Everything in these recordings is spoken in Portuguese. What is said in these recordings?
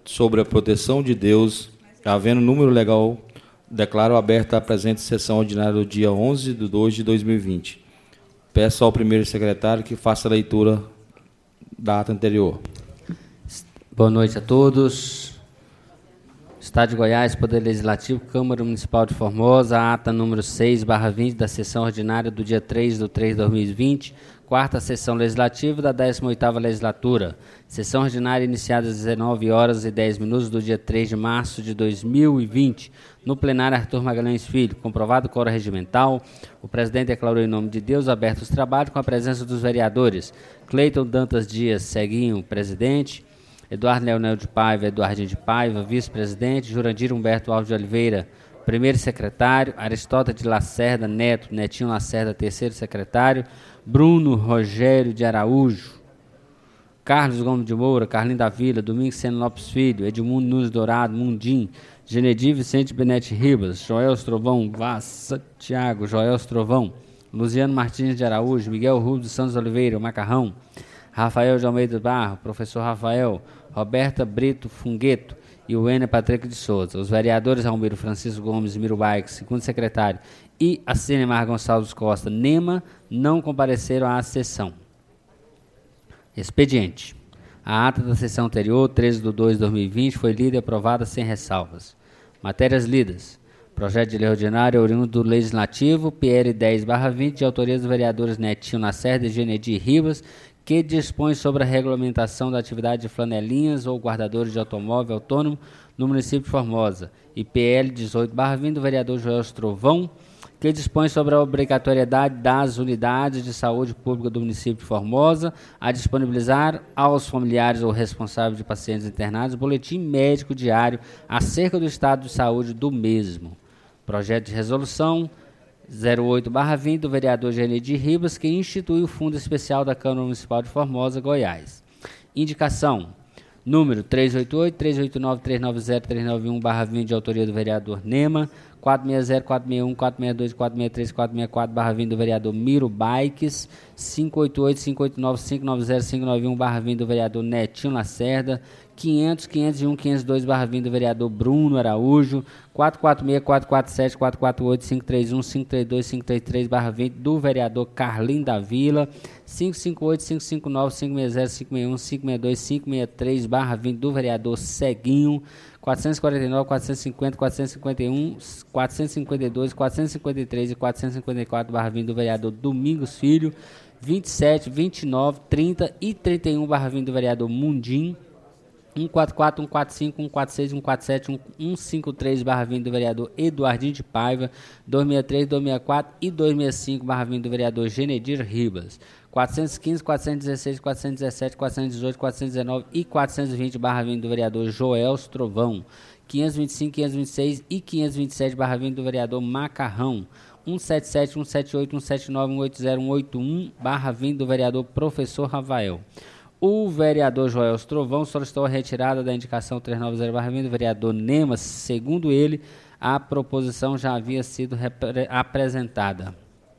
sobre a proteção de Deus, havendo número legal, declaro aberta a presente sessão ordinária do dia 11 de 2 de 2020. Peço ao primeiro secretário que faça a leitura da ata anterior. Boa noite a todos. Estado de Goiás, Poder Legislativo, Câmara Municipal de Formosa, ata número 6/20 da sessão ordinária do dia 3 de 3 de 2020, quarta sessão legislativa da 18ª legislatura. Sessão ordinária iniciada às 19h10 do dia 3 de março de 2020, no plenário Arthur Magalhães Filho. Comprovado o quórum regimental, o presidente declarou em nome de Deus aberto os trabalhos com a presença dos vereadores Cleiton Dantas Dias, Ceguinho, presidente; Eduardo Leonel de Paiva, Eduardinho de Paiva, vice-presidente; Jurandir Humberto Alves de Oliveira, primeiro secretário; Aristóteles de Lacerda Neto, Netinho Lacerda, terceiro secretário; Bruno Rogério de Araújo, Carlos Gomes de Moura, Carlinho da Vila, Domingos Seno Lopes Filho, Edmundo Nunes Dourado, Mundim, Genedi Vicente Benete Ribas, Joel Trovão, Vassa Thiago, Joel Trovão, Luciano Martins de Araújo, Miguel Rubens Santos Oliveira, Macarrão, Rafael de Almeida Barro, professor Rafael, Roberta Brito Fungueto e o Ener Patrick de Souza. Os vereadores Almiro Francisco Gomes e Miro Baix, segundo secretário, e a Cinemar Gonçalves Costa, NEMA, não compareceram à sessão. Expediente. A ata da sessão anterior, 13 de 2 de 2020, foi lida e aprovada sem ressalvas. Matérias lidas. Projeto de lei ordinário oriundo do Legislativo, PL 10/20, de autoria dos vereadores Netinho Lacerda e Genedi Ribas, que dispõe sobre a regulamentação da atividade de flanelinhas ou guardadores de automóvel autônomo no município de Formosa, e PL 18/20 do vereador Joel Trovão, que dispõe sobre a obrigatoriedade das unidades de saúde pública do município de Formosa a disponibilizar aos familiares ou responsáveis de pacientes internados boletim médico diário acerca do estado de saúde do mesmo. Projeto de resolução 08/20 do vereador Genedi Ribas, que institui o Fundo Especial da Câmara Municipal de Formosa, Goiás. Indicação: número 388, 389, 390, 391/20, de autoria do vereador Nema; 460, 461, 462, 463, 464/20 do vereador Miro Baix; 588, 589, 590, 591/20 do vereador Netinho Lacerda; 500, 501, 502/20 do vereador Bruno Araújo; 446, 447, 448, 531, 532, 533/20 do vereador Carlinho da Vila; 558, 559, 560, 561, 562, 563/20 do vereador Ceguinho; 449, 450, 451, 452, 453 e 454/20 do vereador Domingos Filho; 27, 29, 30 e 31/20 do vereador Mundim; 144, 145, 146, 147, 153/20 do vereador Eduardinho de Paiva; 263, 264 e 265/20 do vereador Genedir Ribas; 415, 416, 417, 418, 419 e 420/20 do vereador Joel Trovão; 525, 526 e 527/20 do vereador Macarrão; 177, 178, 179, 180, 181/20 do vereador Professor Rafael. O vereador Joel Trovão solicitou a retirada da indicação 390/20 do vereador Nemas. Segundo ele, a proposição já havia sido apresentada.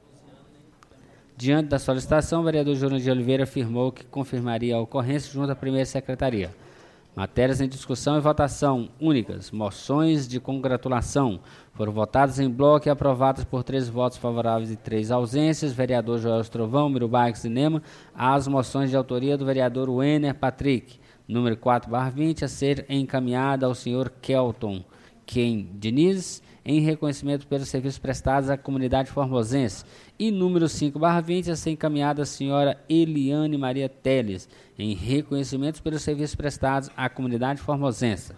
Diante da solicitação, o vereador Jurandir de Oliveira afirmou que confirmaria a ocorrência junto à primeira secretaria. Matérias em discussão e votação únicas. Moções de congratulação foram votadas em bloco e aprovadas por 13 votos favoráveis e 3 ausências. Vereador Joel Trovão, Miro Baix e Nema. As moções de autoria do vereador Ener Patrick, número 4/20, a ser encaminhada ao senhor Kelton Diniz, em reconhecimento pelos serviços prestados à comunidade formosense, e número 5/20, a ser encaminhada à senhora Eliane Maria Teles, em reconhecimento pelos serviços prestados à comunidade formosense.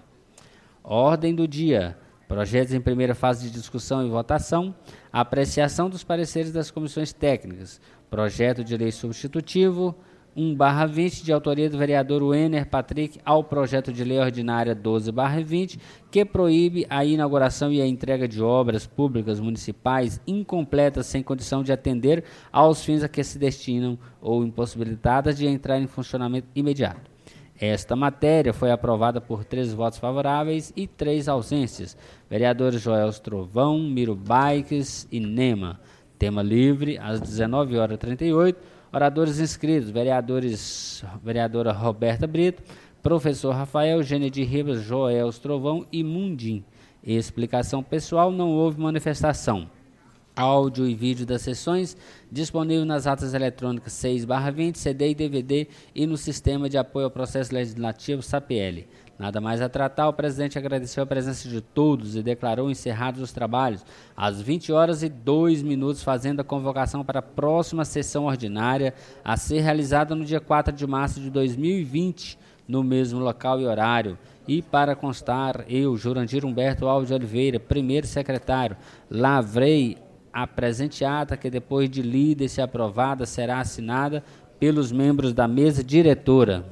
Ordem do dia: projetos em primeira fase de discussão e votação, apreciação dos pareceres das comissões técnicas, projeto de lei substitutivo 1/20, de autoria do vereador Ener Patrick, ao projeto de lei ordinária 12/20, que proíbe a inauguração e a entrega de obras públicas municipais incompletas sem condição de atender aos fins a que se destinam ou impossibilitadas de entrar em funcionamento imediato. Esta matéria foi aprovada por 13 votos favoráveis e 3 ausências. Vereadores Joel Trovão, Miro Baix e Nema. Tema livre, às 19h38. Oradores inscritos: vereadora Roberta Brito, Professor Rafael, Genedir Ribas, Joel Trovão e Mundim. Explicação pessoal, não houve manifestação. Áudio e vídeo das sessões disponível nas atas eletrônicas 6/20, CD e DVD e no Sistema de Apoio ao Processo Legislativo SAPL. Nada mais a tratar, o presidente agradeceu a presença de todos e declarou encerrados os trabalhos às 20h02, fazendo a convocação para a próxima sessão ordinária a ser realizada no dia 4 de março de 2020, no mesmo local e horário. E para constar, eu, Jurandir Humberto Alves de Oliveira, primeiro secretário, lavrei a presente ata que, depois de lida e se aprovada, será assinada pelos membros da mesa diretora.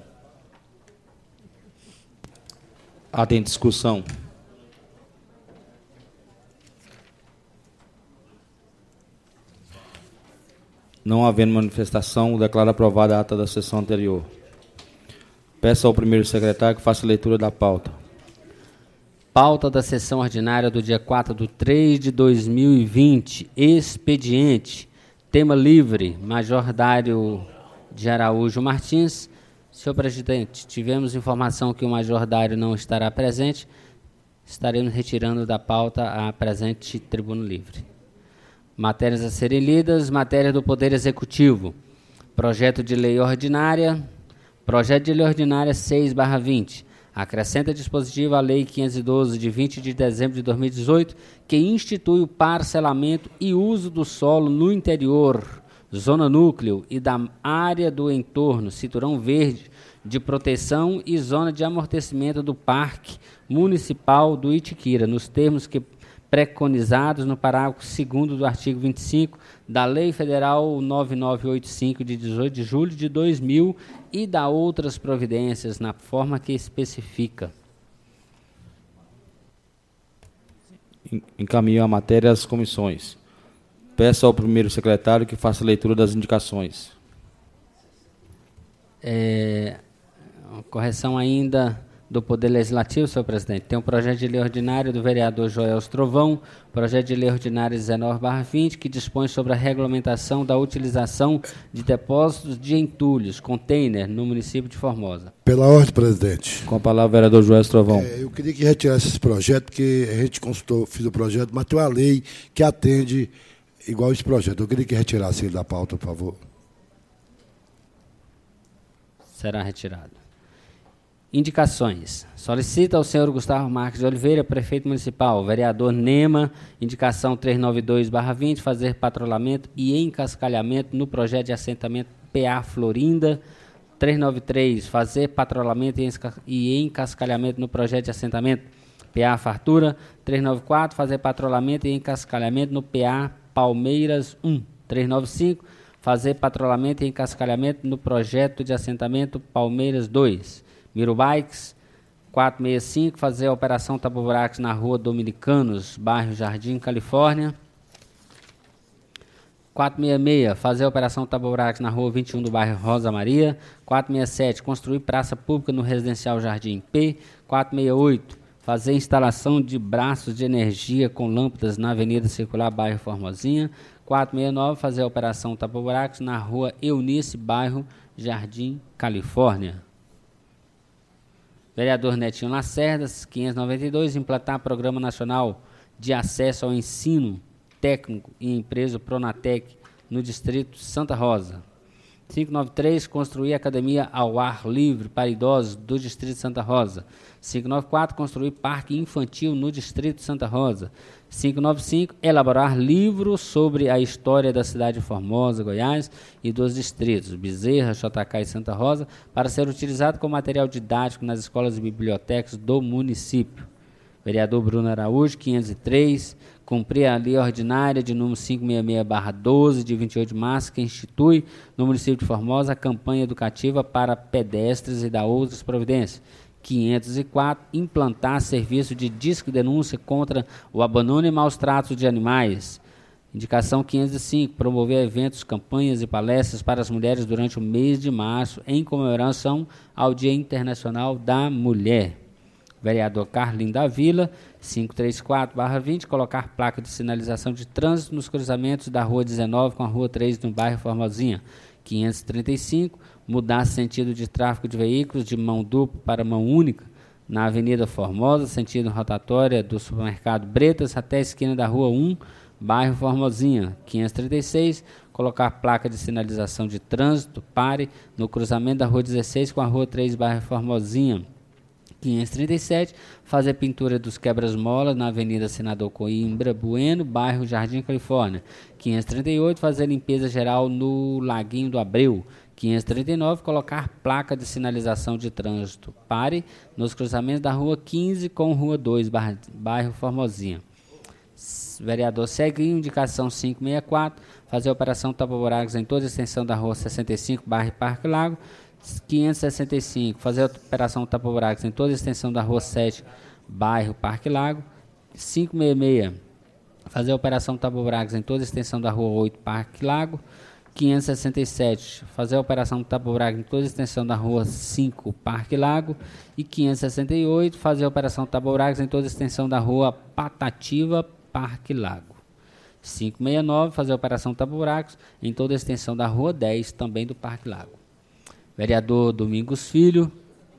Ata em discussão. Não havendo manifestação, declaro aprovada a ata da sessão anterior. Peço ao primeiro secretário que faça a leitura da pauta. Pauta da sessão ordinária do dia 4/3/2020. Expediente. Tema livre. Major Dário de Araújo Martins. Senhor presidente, tivemos informação que o Major Dário não estará presente. Estaremos retirando da pauta a presente tribuna livre. Matérias a serem lidas. Matéria do Poder Executivo. Projeto de lei ordinária. Projeto de lei ordinária 6/20. Acrescenta dispositivo à Lei 512, de 20 de dezembro de 2018, que institui o parcelamento e uso do solo no interior, zona núcleo e da área do entorno, cinturão verde de proteção e zona de amortecimento do Parque Municipal do Itiquira, nos termos que preconizados no parágrafo 2º do artigo 25 da Lei Federal 9985, de 18 de julho de 2000, e da outras providências, na forma que especifica. Encaminho a matéria às comissões. Peço ao primeiro secretário que faça a leitura das indicações. Correção ainda do Poder Legislativo, senhor presidente. Tem um projeto de lei ordinário do vereador Joel Trovão, projeto de lei ordinário 19/20, que dispõe sobre a regulamentação da utilização de depósitos de entulhos, container, no município de Formosa. Pela ordem, presidente. Com a palavra, o vereador Joel Trovão. Eu queria que retirasse esse projeto, porque a gente consultou, fiz o projeto, mas tem uma lei que atende igual esse projeto. Eu queria que retirasse ele da pauta, por favor. Será retirado. Indicações. Solicita ao senhor Gustavo Marques de Oliveira, prefeito municipal, vereador Nema, indicação 392/20, fazer patrulhamento e encascalhamento no projeto de assentamento PA Florinda. 393, fazer patrulhamento e encascalhamento no projeto de assentamento PA Fartura. 394, fazer patrulhamento e encascalhamento no PA Palmeiras 1. 395, fazer patrulhamento e encascalhamento no projeto de assentamento Palmeiras 2. Miro Bikes. 465, fazer a operação tapa-buracos na rua Dominicanos, bairro Jardim, Califórnia. 466, fazer a operação tapa-buracos na rua 21 do bairro Rosa Maria. 467, construir praça pública no residencial Jardim P. 468, fazer instalação de braços de energia com lâmpadas na Avenida Circular, bairro Formosinha. 469, fazer a operação tapa-buracos na rua Eunice, bairro Jardim, Califórnia. Vereador Netinho Lacerda, 592, implantar Programa Nacional de Acesso ao Ensino Técnico e Empresa Pronatec no Distrito Santa Rosa. 593, construir academia ao ar livre para idosos do Distrito Santa Rosa. 594, construir parque infantil no Distrito Santa Rosa. 595, elaborar livro sobre a história da cidade de Formosa, Goiás, e dos distritos Bezerra, JK e Santa Rosa, para ser utilizado como material didático nas escolas e bibliotecas do município. Vereador Bruno Araújo, 503, cumprir a lei ordinária de número 566/12, de 28 de março, que institui no município de Formosa a campanha educativa para pedestres e da outras providências. 504, implantar serviço de disque denúncia contra o abandono e maus tratos de animais. Indicação 505, promover eventos, campanhas e palestras para as mulheres durante o mês de março, em comemoração ao Dia Internacional da Mulher. Vereador Carlinho da Vila, 534/20, colocar placa de sinalização de trânsito nos cruzamentos da Rua 19 com a Rua 3 no bairro Formosinha. 535, mudar sentido de tráfego de veículos de mão dupla para mão única na Avenida Formosa, sentido rotatória do supermercado Bretas até a esquina da Rua 1, bairro Formosinha. 536, colocar placa de sinalização de trânsito, pare, no cruzamento da Rua 16 com a Rua 3, bairro Formosinha. 537, fazer pintura dos quebras-molas na Avenida Senador Coimbra Bueno, bairro Jardim Califórnia. 538, fazer limpeza geral no Laguinho do Abreu. 539, colocar placa de sinalização de trânsito, pare, nos cruzamentos da Rua 15 com Rua 2, bairro Formosinha. Vereador Ceguinho, indicação 564, fazer operação tapa-buracos em toda a extensão da Rua 65, bairro Parque Lago. 565, fazer operação tapa-buracos em toda a extensão da Rua 7, bairro Parque Lago. 566, fazer operação tapa-buracos em toda a extensão da Rua 8, Parque Lago. 567, fazer a operação tapa-buraco em toda a extensão da Rua 5, Parque Lago. E 568, fazer a operação tapa-buracos em toda a extensão da Rua Patativa, Parque Lago. 569, fazer a operação tapa-buracos em toda a extensão da Rua 10, também do Parque Lago. Vereador Domingos Filho,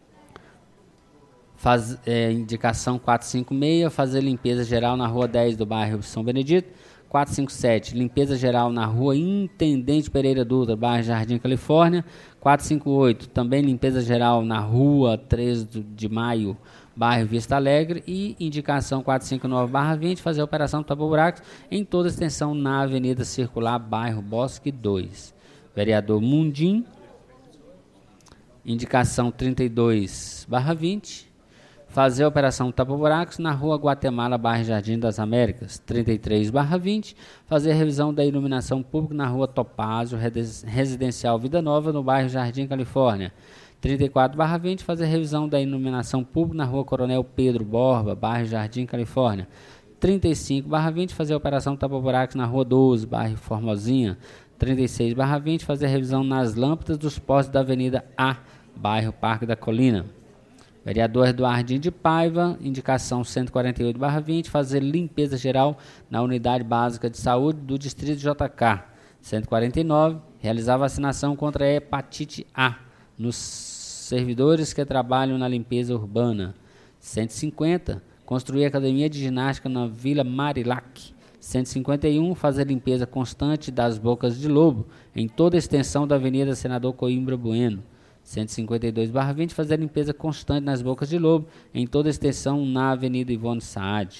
indicação 456, fazer limpeza geral na Rua 10 do bairro São Benedito. 457, limpeza geral na Rua Intendente Pereira Dutra, bairro Jardim Califórnia. 458, também limpeza geral na Rua 3 de Maio, bairro Vista Alegre. E indicação 459/20, fazer a operação tapa-buracos em toda a extensão na Avenida Circular, bairro Bosque 2. Vereador Mundim, indicação 32/20, fazer a operação tapa-buracos na Rua Guatemala, bairro Jardim das Américas. 33/20, fazer a revisão da iluminação pública na Rua Topázio, Residencial Vida Nova, no bairro Jardim Califórnia. 34/20, fazer a revisão da iluminação pública na Rua Coronel Pedro Borba, bairro Jardim Califórnia. 35/20, fazer a operação tapa-buracos na Rua 12, bairro Formosinha. 36/20, fazer a revisão nas lâmpadas dos postes da Avenida A, bairro Parque da Colina. Vereador Eduardinho de Paiva, indicação 148/20, fazer limpeza geral na Unidade Básica de Saúde do Distrito JK. 149, realizar vacinação contra a hepatite A nos servidores que trabalham na limpeza urbana. 150, construir academia de ginástica na Vila Marilac. 151, fazer limpeza constante das bocas de lobo em toda a extensão da Avenida Senador Coimbra Bueno. 152/20, fazer limpeza constante nas bocas de lobo em toda a extensão na Avenida Ivone Saad.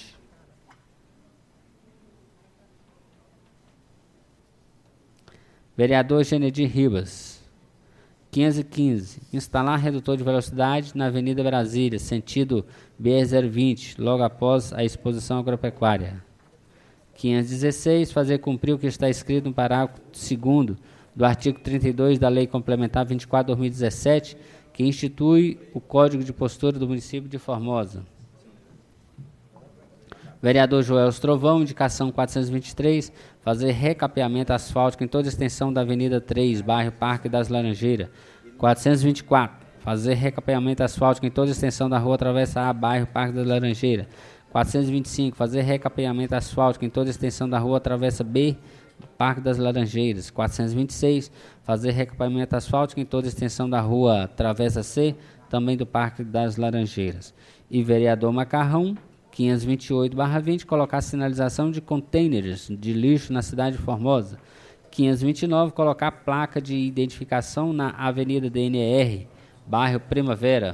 Vereador Genedir Ribas, 515, instalar redutor de velocidade na Avenida Brasília, sentido BR-020, logo após a exposição agropecuária. 516, fazer cumprir o que está escrito no parágrafo 2º do artigo 32 da Lei Complementar 24/2017, que institui o Código de Postura do município de Formosa. Vereador Joel Estrovão, indicação 423, fazer recapeamento asfáltico em toda a extensão da Avenida 3, bairro Parque das Laranjeiras. 424, fazer recapeamento asfáltico em toda a extensão da Rua Travessa A, bairro Parque das Laranjeiras. 425, fazer recapeamento asfáltico em toda a extensão da Rua Travessa B, Parque das Laranjeiras. 426, fazer recapeamento asfáltico em toda a extensão da Rua Travessa C, também do Parque das Laranjeiras. E vereador Macarrão, 528/20, colocar sinalização de containers de lixo na cidade de Formosa. 529, colocar placa de identificação na Avenida DNR, bairro Primavera.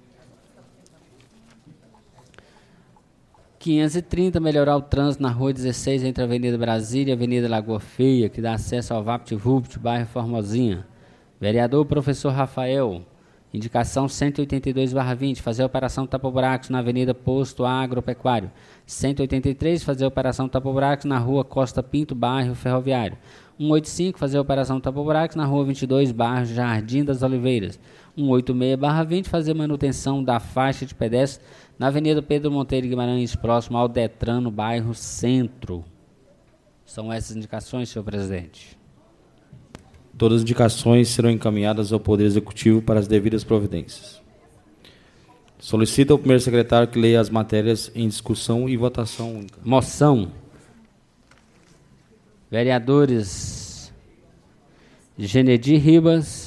530, melhorar o trânsito na Rua 16, entre a Avenida Brasília e a Avenida Lagoa Feia, que dá acesso ao VaptVupt, bairro Formosinha. Vereador Professor Rafael, indicação 182/20, fazer a operação tapa-buracos na Avenida Posto Agropecuário. 183, fazer a operação tapa-buracos na Rua Costa Pinto, bairro Ferroviário. 185, fazer a operação tapa-buracos na Rua 22, bairro Jardim das Oliveiras. 186/20, fazer manutenção da faixa de pedestre na Avenida Pedro Monteiro Guimarães, próximo ao Detran, no bairro Centro. São essas indicações, senhor presidente. Todas as indicações serão encaminhadas ao Poder Executivo para as devidas providências. Solicita ao primeiro secretário que leia as matérias em discussão e votação única. Moção. Vereadores Genedi Ribas,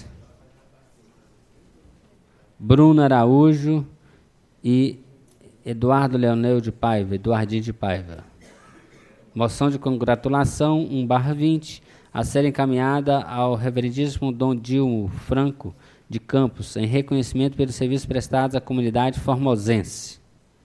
Bruno Araújo e Eduardo Leonel de Paiva, Eduardinho de Paiva. Moção de congratulação 1/20, a ser encaminhada ao reverendíssimo Dom Dilmo Franco de Campos, em reconhecimento pelos serviços prestados à comunidade formosense.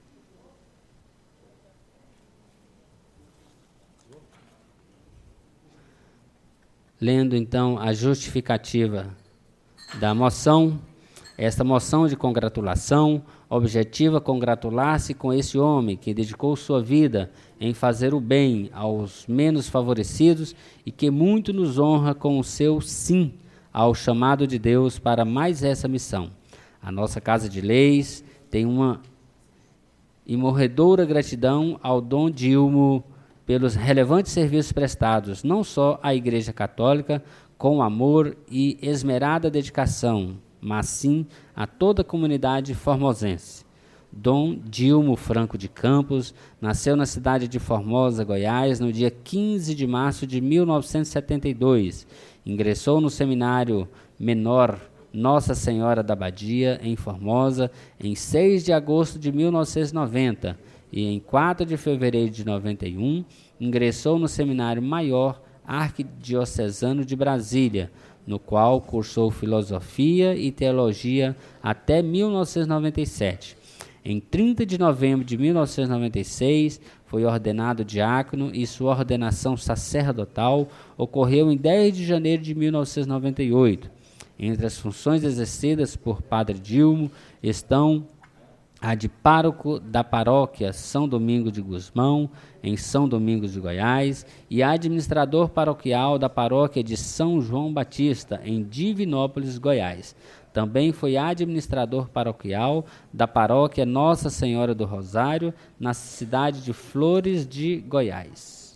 Lendo, então, a justificativa da moção. Esta moção de congratulação objetiva congratular-se com esse homem que dedicou sua vida em fazer o bem aos menos favorecidos e que muito nos honra com o seu sim ao chamado de Deus para mais essa missão. A nossa Casa de Leis tem uma imorredoura gratidão ao Dom Dilmo pelos relevantes serviços prestados, não só à Igreja Católica, com amor e esmerada dedicação, mas sim a toda a comunidade formosense. Dom Dilmo Franco de Campos nasceu na cidade de Formosa, Goiás, no dia 15 de março de 1972. Ingressou no Seminário Menor Nossa Senhora da Badia, em Formosa, em 6 de agosto de 1990 e em 4 de fevereiro de 91, ingressou no Seminário Maior Arquidiocesano de Brasília, no qual cursou Filosofia e Teologia até 1997. Em 30 de novembro de 1996, foi ordenado diácono e sua ordenação sacerdotal ocorreu em 10 de janeiro de 1998. Entre as funções exercidas por Padre Dilmo estão a de pároco da paróquia São Domingos de Gusmão, em São Domingos de Goiás, e administrador paroquial da paróquia de São João Batista, em Divinópolis, Goiás. Também foi administrador paroquial da paróquia Nossa Senhora do Rosário, na cidade de Flores de Goiás.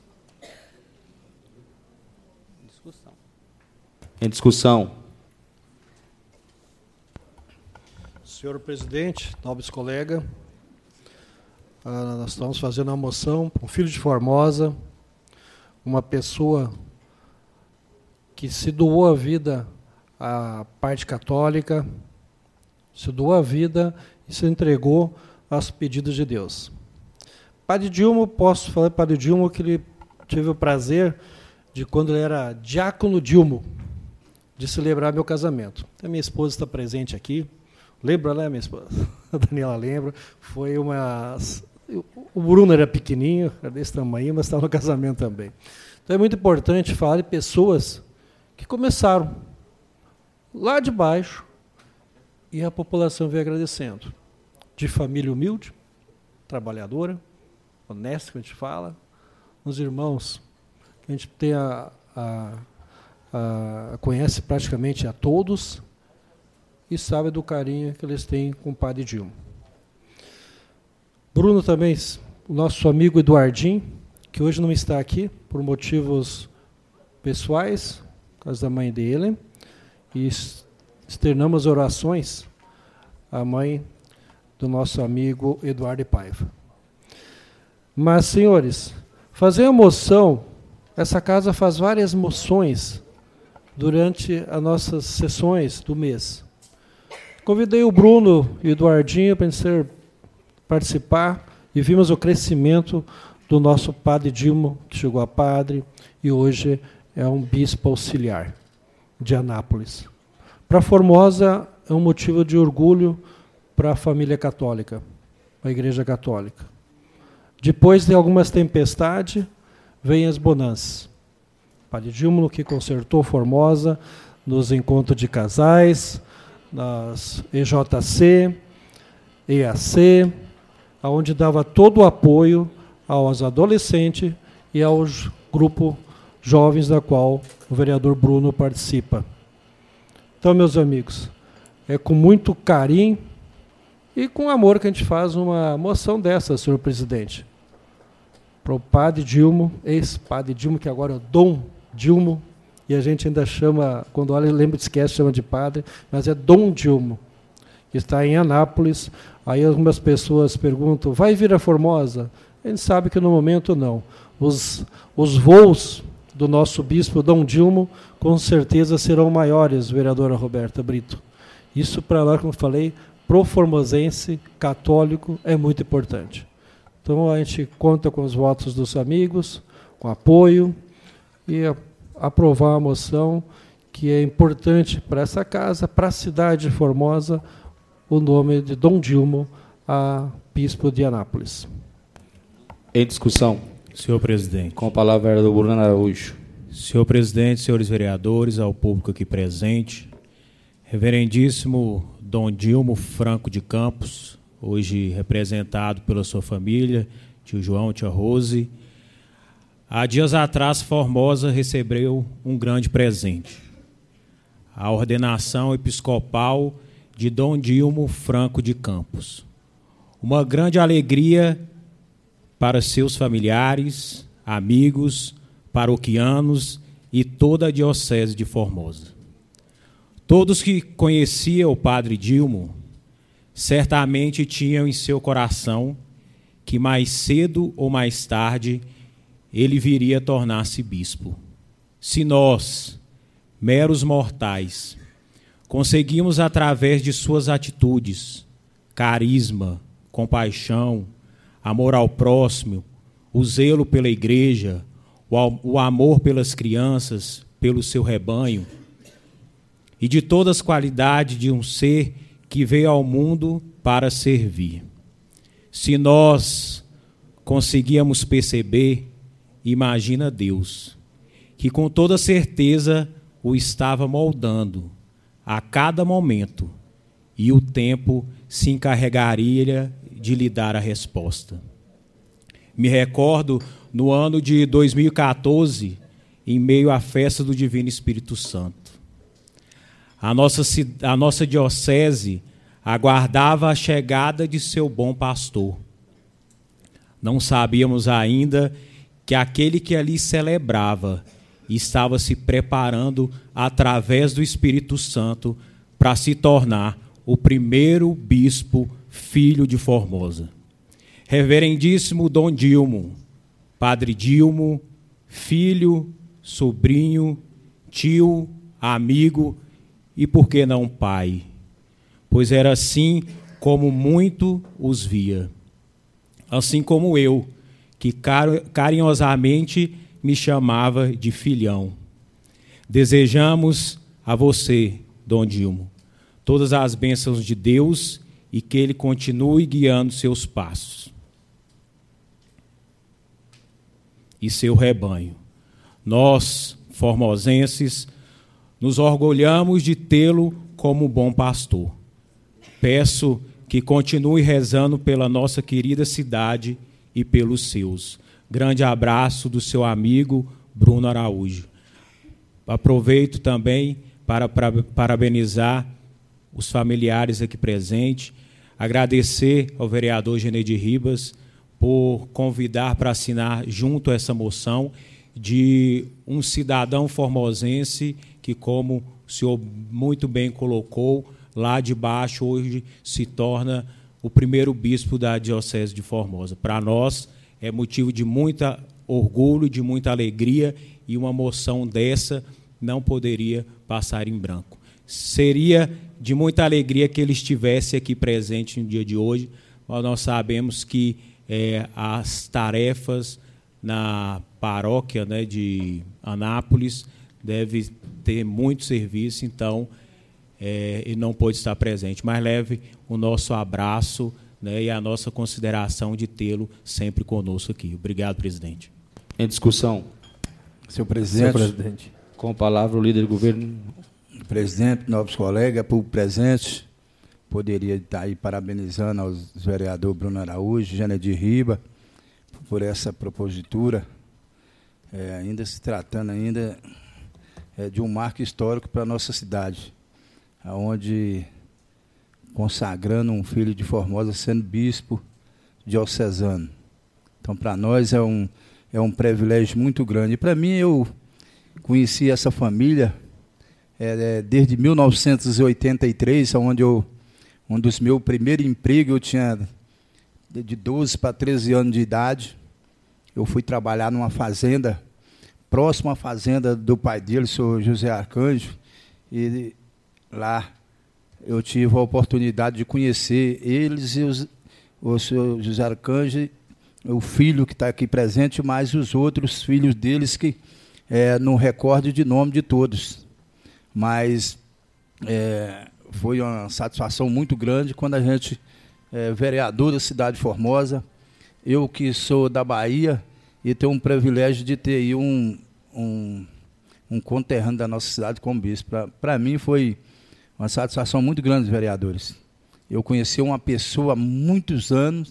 Discussão. Em discussão. Senhor presidente, nobres colegas, nós estamos fazendo uma moção para um filho de Formosa, uma pessoa que se doou a vida à parte católica, se doou a vida e se entregou aos pedidos de Deus. Padre Dilmo, posso falar para Padre Dilmo que ele tive o prazer de, quando ele era diácono Dilmo, de celebrar meu casamento. A minha esposa está presente aqui. Lembra, né, minha esposa? A Daniela lembra. Foi uma... O Bruno era pequenininho, era desse tamanho, mas estava no casamento também. Então é muito importante falar de pessoas que começaram lá de baixo e a população veio agradecendo. De família humilde, trabalhadora, honesta, que a gente fala. Uns irmãos que a gente tem conhece praticamente a todos, e sabe do carinho que eles têm com o Padre Dilmo. Bruno também, o nosso amigo Eduardinho, que hoje não está aqui por motivos pessoais, por causa da mãe dele, e externamos orações à mãe do nosso amigo Eduardo de Paiva. Mas, senhores, fazer a moção, essa casa faz várias moções durante as nossas sessões do mês. Convidei o Bruno e o Eduardinho para participar e vimos o crescimento do nosso Padre Dilmo, que chegou a padre e hoje é um bispo auxiliar de Anápolis. Para Formosa é um motivo de orgulho para a família católica, para a Igreja Católica. Depois de algumas tempestades, vêm as bonanças. Padre Dilmo, que consertou Formosa nos encontros de casais, nas EJC, EAC, onde dava todo o apoio aos adolescentes e aos grupos jovens da qual o vereador Bruno participa. Então, meus amigos, é com muito carinho e com amor que a gente faz uma moção dessa, senhor presidente, para o Padre Dilmo, ex-Padre Dilmo, que agora é o Dom Dilmo, e a gente ainda chama, quando olha, lembra, esquece, chama de padre, mas é Dom Dilmo, que está em Anápolis. Aí algumas pessoas perguntam, vai vir a Formosa? A gente sabe que no momento não. Os voos do nosso bispo Dom Dilmo, com certeza serão maiores, vereadora Roberta Brito. Isso para nós, como eu falei, pro formosense católico é muito importante. Então a gente conta com os votos dos amigos, com apoio e aprovar a moção que é importante para essa casa, para a cidade de Formosa, o nome de Dom Dilmo a bispo de Anápolis. Em discussão. Senhor presidente. Com a palavra, vereador Bruno Araújo. Senhor presidente, senhores vereadores, ao público aqui presente, reverendíssimo Dom Dilmo Franco de Campos, hoje representado pela sua família, tio João, tia Rose. Há dias atrás, Formosa recebeu um grande presente. A ordenação episcopal de Dom Dilmo Franco de Campos. Uma grande alegria para seus familiares, amigos, paroquianos e toda a diocese de Formosa. Todos que conheciam o padre Dilmo certamente tinham em seu coração que mais cedo ou mais tarde ele viria a tornar-se bispo. Se nós, meros mortais, conseguimos através de suas atitudes, carisma, compaixão, amor ao próximo, o zelo pela igreja, o amor pelas crianças, pelo seu rebanho, e de todas as qualidades de um ser que veio ao mundo para servir. Se nós conseguíamos perceber, imagina Deus, que com toda certeza o estava moldando a cada momento, e o tempo se encarregaria de lhe dar a resposta. Me recordo, no ano de 2014, em meio à festa do Divino Espírito Santo. A nossa diocese aguardava a chegada de seu bom pastor. Não sabíamos ainda que aquele que ali celebrava estava se preparando através do Espírito Santo para se tornar o primeiro bispo filho de Formosa. Reverendíssimo Dom Dilmo, Padre Dilmo, filho, sobrinho, tio, amigo e, por que não, pai? Pois era assim como muito os via. Assim como eu, que carinhosamente me chamava de filhão. Desejamos a você, Dom Dilmo, todas as bênçãos de Deus e que Ele continue guiando seus passos e seu rebanho. Nós, formosenses, nos orgulhamos de tê-lo como bom pastor. Peço que continue rezando pela nossa querida cidade e pelos seus. Grande abraço do seu amigo Bruno Araújo. Aproveito também para parabenizar os familiares aqui presentes, agradecer ao vereador Genedir Ribas por convidar para assinar junto a essa moção de um cidadão formosense que, como o senhor muito bem colocou, lá de baixo hoje se torna o primeiro bispo da Diocese de Formosa. Para nós é motivo de muito orgulho, de muita alegria, e uma moção dessa não poderia passar em branco. Seria de muita alegria que ele estivesse aqui presente no dia de hoje, mas nós sabemos que as tarefas na paróquia, né, de Anápolis deve ter muito serviço, então ele não pôde estar presente. Mas leve o nosso abraço, né, e a nossa consideração de tê-lo sempre conosco aqui. Obrigado, presidente. Em discussão. Senhor presidente. Senhor presidente. Com a palavra o líder do governo. Presidente, novos colegas, público presente, poderia estar aí parabenizando aos vereadores Bruno Araújo, Genedir Riba, por essa propositura, ainda se tratando ainda de um marco histórico para a nossa cidade, onde consagrando um filho de Formosa sendo bispo diocesano. Então, para nós é um privilégio muito grande. E para mim, eu conheci essa família desde 1983, onde um dos meus primeiros empregos, eu tinha de 12 para 13 anos de idade. Eu fui trabalhar numa fazenda próximo à fazenda do pai dele, o senhor José Arcanjo, e lá eu tive a oportunidade de conhecer eles e o senhor José Arcanjo, o filho que está aqui presente, mais os outros filhos deles que não recordo de nome de todos. Mas foi uma satisfação muito grande quando a gente, vereador da cidade de Formosa, eu que sou da Bahia e tenho um privilégio de ter aí um conterrâneo da nossa cidade como bispo. Para mim foi uma satisfação muito grande, vereadores. Eu conheci uma pessoa há muitos anos,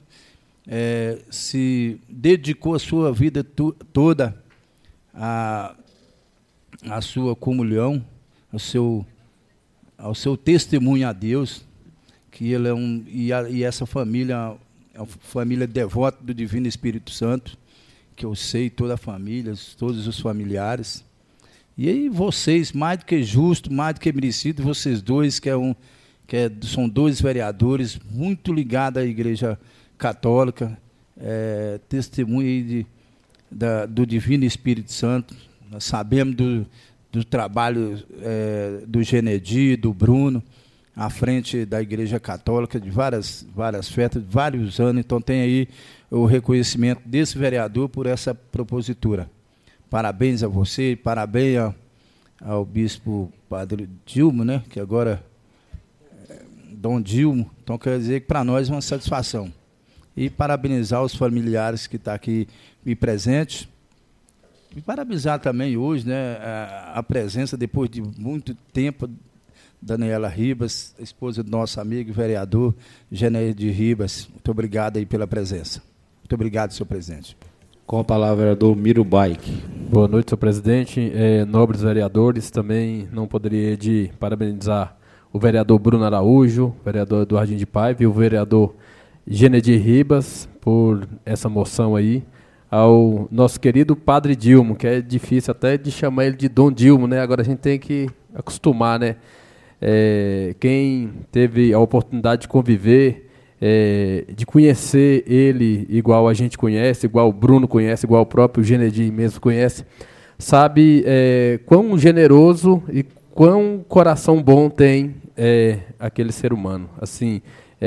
se dedicou a sua vida toda à sua comunhão, ao seu testemunho a Deus, que ele e essa família é uma família devota do Divino Espírito Santo, que eu sei, toda a família, todos os familiares. E aí vocês, mais do que justo, mais do que merecido, vocês dois, são dois vereadores muito ligados à Igreja Católica, testemunho do Divino Espírito Santo. Nós sabemos do trabalho do Genedi, do Bruno, à frente da Igreja Católica, de várias festas, de vários anos. Então tem aí o reconhecimento desse vereador por essa propositura. Parabéns a você, parabéns ao bispo Padre Dilmo, né, que agora é Dom Dilmo. Então quer dizer que para nós é uma satisfação. E parabenizar os familiares que estão aqui presentes. E parabenizar também hoje, né, a presença, depois de muito tempo, Daniela Ribas, esposa do nosso amigo vereador Geneide Ribas. Muito obrigado aí pela presença. Muito obrigado, senhor presidente. Com a palavra, vereador Miro Baik. Boa noite, senhor presidente. Nobres vereadores, também não poderia de parabenizar o vereador Bruno Araújo, o vereador Eduardinho de Paiva e o vereador Geneide Ribas por essa moção aí. Ao nosso querido Padre Dilmo, que é difícil até de chamar ele de Dom Dilmo, né? Agora a gente tem que acostumar, né? Quem teve a oportunidade de conviver, de conhecer ele igual a gente conhece, igual o Bruno conhece, igual o próprio Genedi mesmo conhece, sabe quão generoso e quão coração bom tem aquele ser humano. Assim,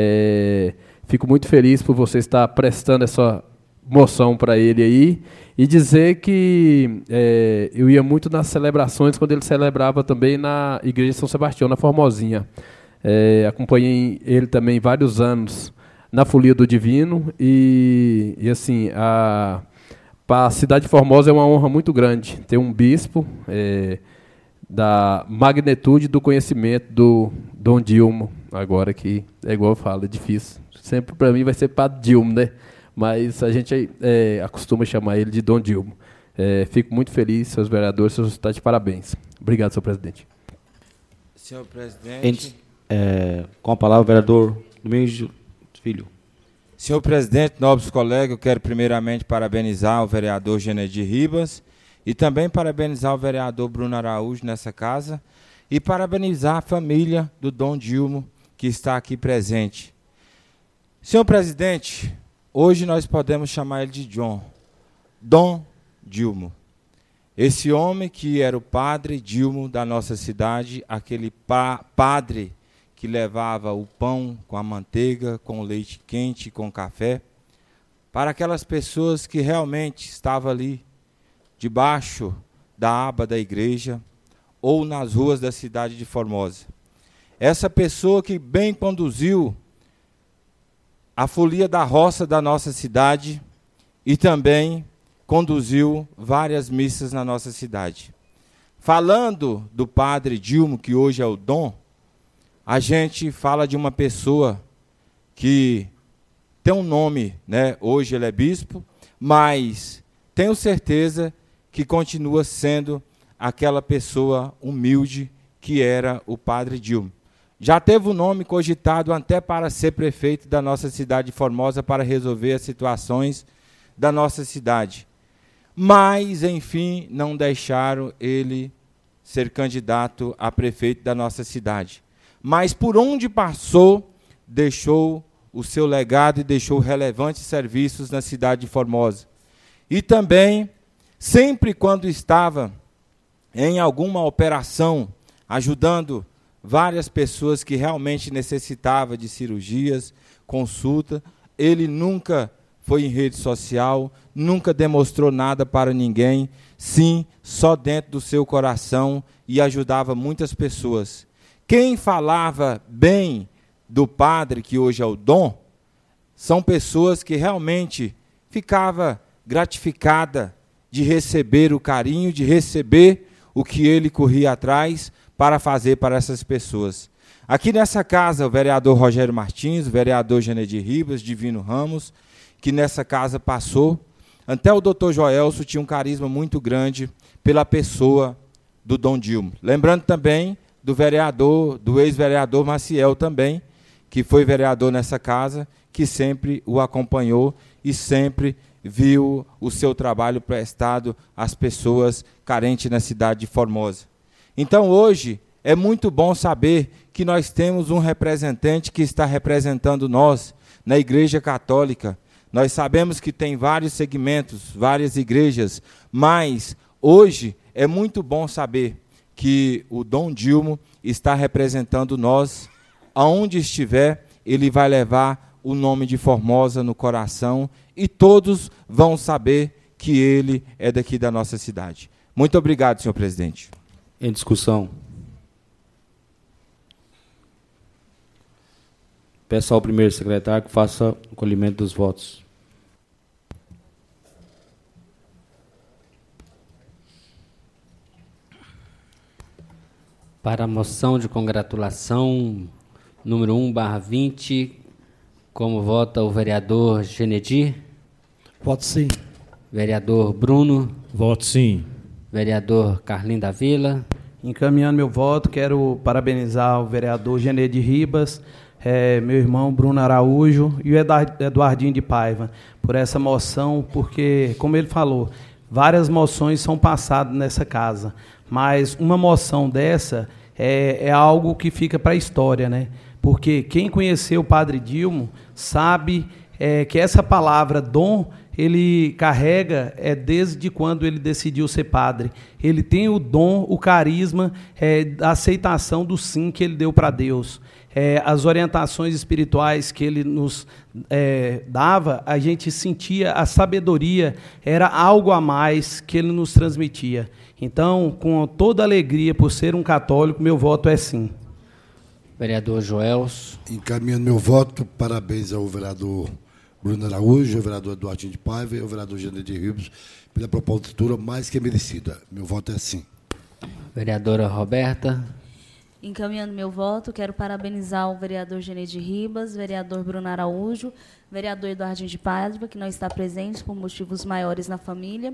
fico muito feliz por você estar prestando essa moção para ele aí e dizer que eu ia muito nas celebrações quando ele celebrava também na Igreja de São Sebastião, na Formosinha. Acompanhei ele também vários anos na Folia do Divino e assim, para a cidade de Formosa é uma honra muito grande ter um bispo da magnitude do conhecimento do Dom Dilmo, agora que é igual eu falo, é difícil. Sempre para mim vai ser Padre Dilmo, né? Mas a gente acostuma chamar ele de Dom Dilmo. Fico muito feliz, seus vereadores, seus está de parabéns. Obrigado, senhor presidente. Senhor presidente. Com a palavra, vereador Domingos Filho. Senhor presidente, nobres colegas, eu quero primeiramente parabenizar o vereador Genedi Ribas e também parabenizar o vereador Bruno Araújo nessa casa e parabenizar a família do Dom Dilmo que está aqui presente. Senhor presidente, hoje nós podemos chamar ele de Dom Dilmo. Esse homem que era o padre Dilmo da nossa cidade, aquele padre que levava o pão com a manteiga, com o leite quente, com o café, para aquelas pessoas que realmente estavam ali, debaixo da aba da igreja, ou nas ruas da cidade de Formosa. Essa pessoa que bem conduziu a folia da roça da nossa cidade e também conduziu várias missas na nossa cidade. Falando do padre Dilmo, que hoje é o Dom, a gente fala de uma pessoa que tem um nome, né? Hoje ele é bispo, mas tenho certeza que continua sendo aquela pessoa humilde que era o padre Dilmo. Já teve o nome cogitado até para ser prefeito da nossa cidade de Formosa para resolver as situações da nossa cidade. Mas, enfim, não deixaram ele ser candidato a prefeito da nossa cidade. Mas por onde passou, deixou o seu legado e deixou relevantes serviços na cidade de Formosa. E também sempre quando estava em alguma operação, ajudando várias pessoas que realmente necessitavam de cirurgias, consulta, ele nunca foi em rede social, nunca demonstrou nada para ninguém, sim, só dentro do seu coração, e ajudava muitas pessoas. Quem falava bem do padre, que hoje é o Dom, são pessoas que realmente ficava gratificada de receber o carinho, de receber o que ele corria atrás para fazer para essas pessoas. Aqui nessa casa, o vereador Rogério Martins, o vereador Genedir Ribas, Divino Ramos, que nessa casa passou, até o doutor Joelso tinha um carisma muito grande pela pessoa do Dom Dilmo. Lembrando também do vereador, do ex-vereador Maciel também, que foi vereador nessa casa, que sempre o acompanhou e sempre viu o seu trabalho prestado às pessoas carentes na cidade de Formosa. Então, hoje, é muito bom saber que nós temos um representante que está representando nós na Igreja Católica. Nós sabemos que tem vários segmentos, várias igrejas, mas hoje é muito bom saber que o Dom Dilmo está representando nós. Aonde estiver, ele vai levar o nome de Formosa no coração e todos vão saber que ele é daqui da nossa cidade. Muito obrigado, senhor presidente. Em discussão. Peço ao primeiro secretário que faça o colhimento dos votos. Para a moção de congratulação, número 1/20, como vota o vereador Genedir? Voto sim. Vereador Bruno? Voto sim. Vereador Carlinho da Vila? Encaminhando meu voto, quero parabenizar o vereador Genedir Ribas, meu irmão Bruno Araújo e o Eduardinho de Paiva por essa moção, porque, como ele falou, várias moções são passadas nessa casa, mas uma moção dessa é algo que fica para a história, né? Porque quem conheceu o Padre Dilmo sabe que essa palavra dom ele carrega desde quando ele decidiu ser padre. Ele tem o dom, o carisma da aceitação do sim que ele deu para Deus. As orientações espirituais que ele nos dava, a gente sentia a sabedoria, era algo a mais que ele nos transmitia. Então, com toda alegria, por ser um católico, meu voto é sim. Vereador Joelso. Encaminhando meu voto, parabéns ao vereador Bruno Araújo, ao vereador Eduardinho de Paiva e ao vereador Genedir Ribas pela propositura mais que merecida. Meu voto é sim. Vereadora Roberta. Encaminhando meu voto, quero parabenizar o vereador Genedir Ribas, vereador Bruno Araújo, vereador Eduardinho de Paiva, que não está presente por motivos maiores na família,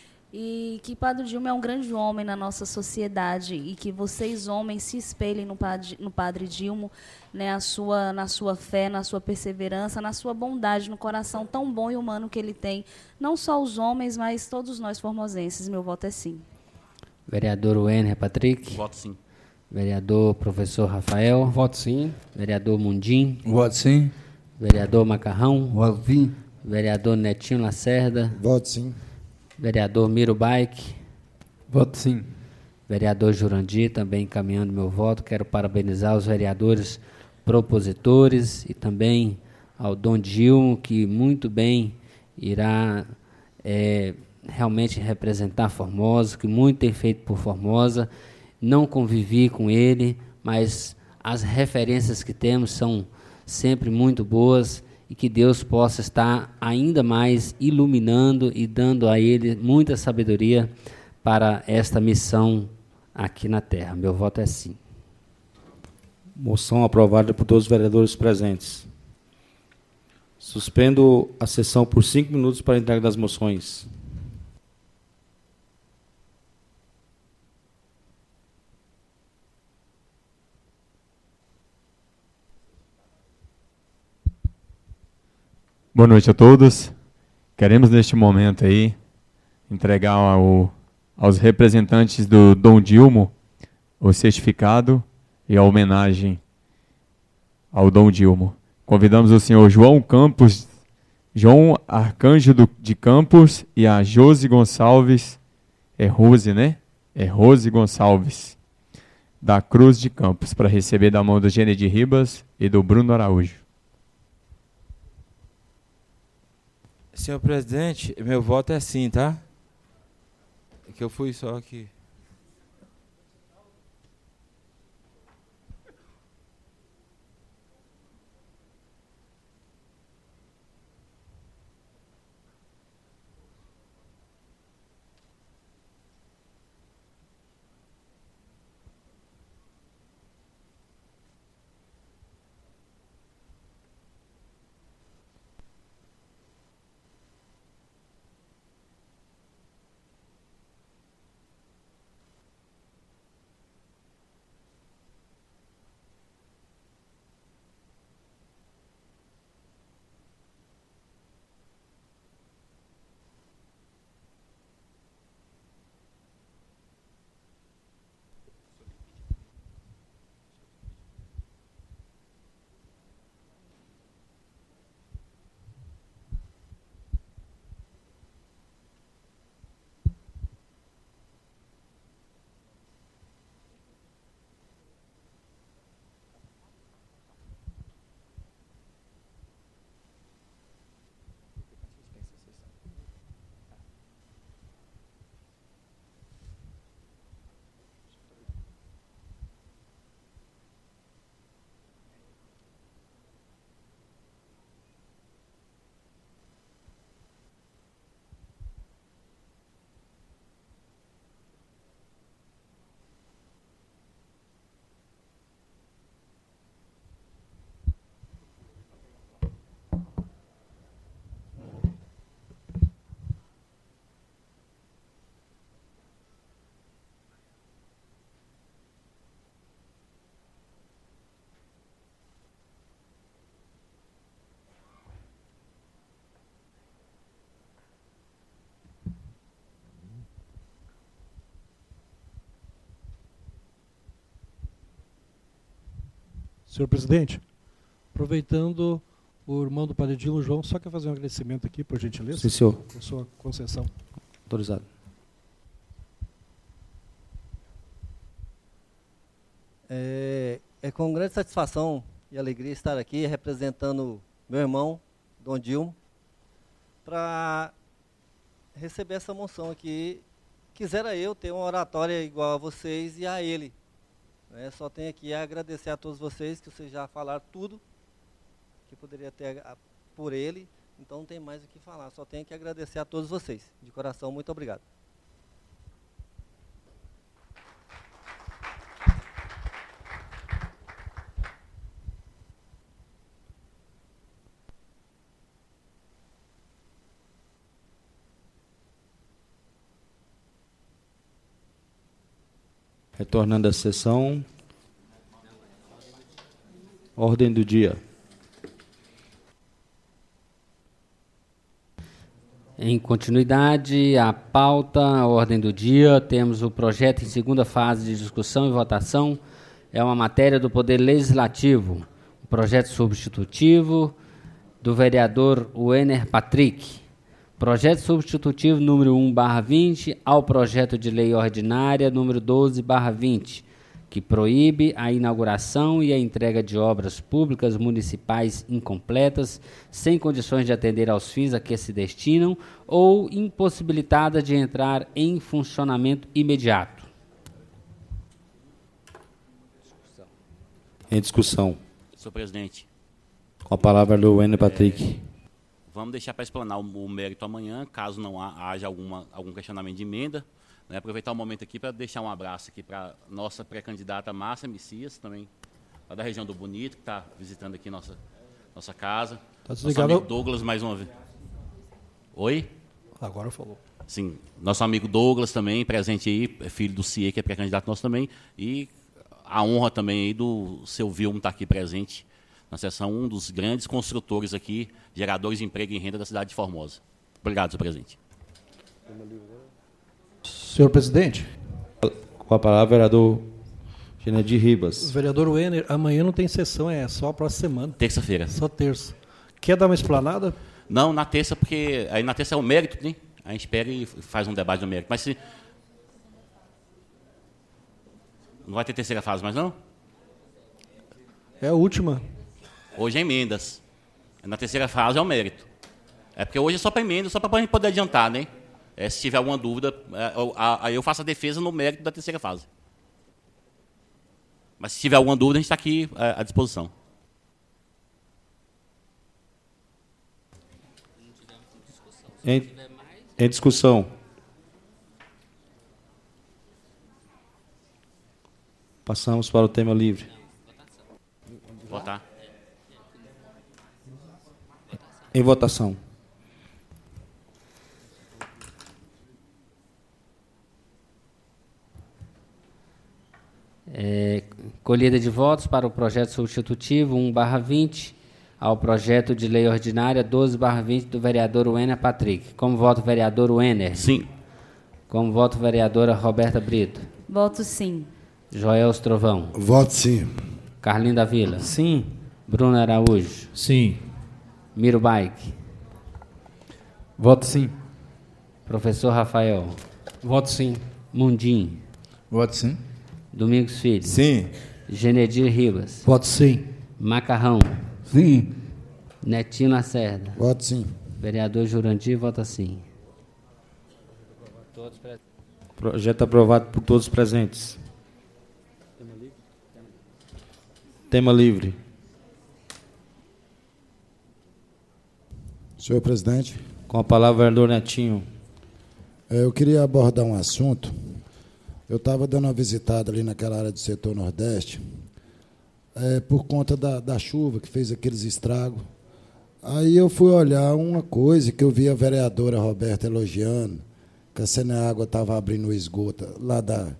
e que Padre Dilmo é um grande homem na nossa sociedade e que vocês, homens, se espelhem no Padre Dilmo, né, na sua fé, na sua perseverança, na sua bondade, no coração tão bom e humano que ele tem. Não só os homens, mas todos nós formosenses. Meu voto é sim. Vereador Wenner Patrick. Voto sim. Vereador Professor Rafael. Voto sim. Vereador Mundim. Voto sim. Vereador Macarrão. Voto sim. Vereador Netinho Lacerda. Voto sim. Vereador Miro Baik. Voto sim. Vereador Jurandir, também encaminhando meu voto. Quero parabenizar os vereadores propositores e também ao Dom Dilmo, que muito bem irá realmente representar Formosa, que muito tem feito por Formosa. Não convivi com ele, mas as referências que temos são sempre muito boas e que Deus possa estar ainda mais iluminando e dando a ele muita sabedoria para esta missão aqui na Terra. Meu voto é sim. Moção aprovada por todos os vereadores presentes. Suspendo a sessão por 5 minutos para a entrega das moções. Boa noite a todos. Queremos, neste momento aí, entregar aos representantes do Dom Dilmo o certificado e a homenagem ao Dom Dilmo. Convidamos o senhor João Campos João Arcanjo de Campos e a Josi Gonçalves, Rose, né? Rose Gonçalves, da Cruz de Campos, para receber da mão do Gênede Ribas e do Bruno Araújo. Senhor presidente, meu voto é sim, tá? É que eu fui só aqui. Senhor presidente, aproveitando, o irmão do Padre Dilo, João, só quer fazer um agradecimento aqui, por gentileza. Sim, senhor. Com sua concessão. Autorizado. É com grande satisfação e alegria estar aqui representando meu irmão, Dom Dilmo, para receber essa moção aqui. Quisera eu ter uma oratória igual a vocês e a ele. Só tenho aqui a agradecer a todos vocês, que vocês já falaram tudo que poderia ter por ele, então não tem mais o que falar. Só tenho que agradecer a todos vocês. De coração, muito obrigado. Retornando à sessão. Ordem do dia. Em continuidade, a pauta, a ordem do dia, temos o projeto em segunda fase de discussão e votação. É uma matéria do Poder Legislativo. O projeto substitutivo do vereador Wenner Patrick. Projeto substitutivo número 1/20 ao projeto de lei ordinária número 12/20, que proíbe a inauguração e a entrega de obras públicas municipais incompletas, sem condições de atender aos fins a que se destinam ou impossibilitadas de entrar em funcionamento imediato. Em discussão. Senhor presidente. Com a palavra do Wenner Patrick. Vamos deixar para explanar o mérito amanhã, caso não haja algum questionamento de emenda. Aproveitar o momento aqui para deixar um abraço aqui para nossa pré-candidata Márcia Messias, também lá da região do Bonito, que está visitando aqui nossa casa. Tá desligado. Nosso amigo Douglas, mais uma vez. Oi? Agora falou. Sim, nosso amigo Douglas também, presente aí, filho do CIE, que é pré-candidato nosso também, e a honra também aí do seu Vilmo estar aqui presente na sessão, um dos grandes construtores aqui, geradores de emprego e renda da cidade de Formosa. Obrigado, senhor presidente. Senhor presidente. Com a palavra, vereador Gênede Ribas. Vereador Wenner, amanhã não tem sessão, é só a próxima semana. Terça-feira. Só terça. Quer dar uma explanada? Não, na terça, porque aí na terça é o mérito, né? A gente pega e faz um debate do mérito. Mas se... Não vai ter terceira fase mais, não? É a última. Hoje é emendas. Na terceira fase é o mérito. É porque hoje é só para emenda, só para a gente poder adiantar, né? Se tiver alguma dúvida, aí eu faço a defesa no mérito da terceira fase. Mas se tiver alguma dúvida, a gente está aqui à disposição. Em discussão. Passamos para o tema livre. Votar. Em votação. Colhida de votos para o projeto substitutivo 1/20 ao projeto de lei ordinária 12/20 do vereador Wenner Patrick. Como voto, vereador Wenner? Sim. Como voto, vereadora Roberta Brito? Voto sim. Joel Ostrovão? Voto sim. Carlinda Vila? Sim. Bruno Araújo? Sim. Miro Baik? Voto sim. Professor Rafael? Voto sim. Mundim? Voto sim. Domingos Filho? Sim. Genedir Ribas? Voto sim. Macarrão? Sim. Netinho Lacerda? Voto sim. Vereador Jurandir vota sim. Projeto aprovado por todos os presentes. Tema livre. Senhor presidente. Com a palavra, vereador Netinho. Eu queria abordar um assunto. Eu estava dando uma visitada ali naquela área do setor Nordeste, por conta da chuva que fez aqueles estragos. Aí eu fui olhar uma coisa que eu vi a vereadora Roberta elogiando, que a Seneágua estava abrindo o esgoto lá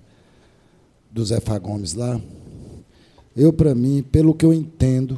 do Zé Fá Gomes lá. Eu, para mim, pelo que eu entendo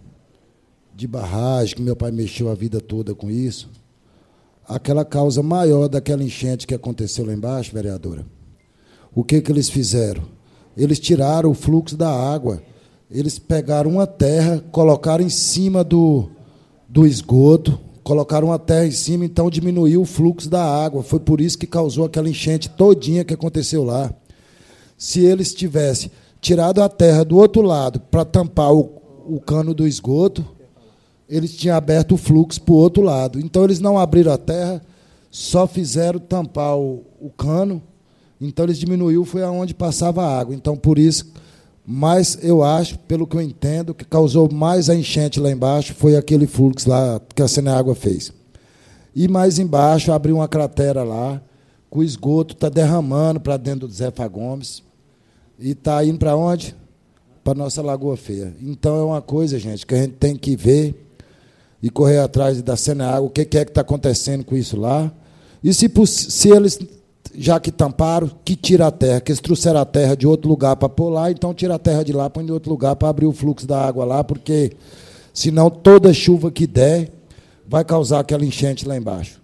de barragem, que meu pai mexeu a vida toda com isso, aquela causa maior daquela enchente que aconteceu lá embaixo, vereadora, o que eles fizeram? Eles tiraram o fluxo da água, eles pegaram uma terra, colocaram em cima do esgoto, colocaram uma terra em cima, então diminuiu o fluxo da água. Foi por isso que causou aquela enchente todinha que aconteceu lá. Se eles tivessem tirado a terra do outro lado para tampar o cano do esgoto, eles tinham aberto o fluxo para o outro lado. Então, eles não abriram a terra, só fizeram tampar o cano. Então, eles diminuiu, foi aonde passava a água. Então, por isso, mas eu acho, pelo que eu entendo, que causou mais a enchente lá embaixo foi aquele fluxo lá que a Seneágua fez. E mais embaixo, abriu uma cratera lá, que o esgoto está derramando para dentro do Zé Fá Gomes. E está indo para onde? Para a nossa Lagoa Feia. Então, é uma coisa, gente, que a gente tem que ver e correr atrás da Seneágua, o que é que está acontecendo com isso lá. E se eles, já que tamparam, que tira a terra, que eles trouxeram a terra de outro lugar para pôr lá, então tira a terra de lá, põe de outro lugar para abrir o fluxo da água lá, porque senão toda chuva que der vai causar aquela enchente lá embaixo.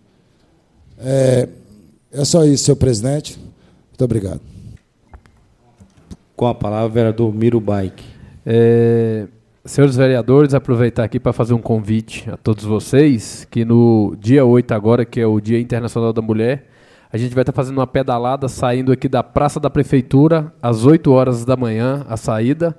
É só isso, senhor presidente. Muito obrigado. Com a palavra, vereador Miro Baik. Senhores vereadores, aproveitar aqui para fazer um convite a todos vocês, que no dia 8 agora, que é o Dia Internacional da Mulher, a gente vai estar fazendo uma pedalada saindo aqui da Praça da Prefeitura, às 8 horas da manhã, a saída,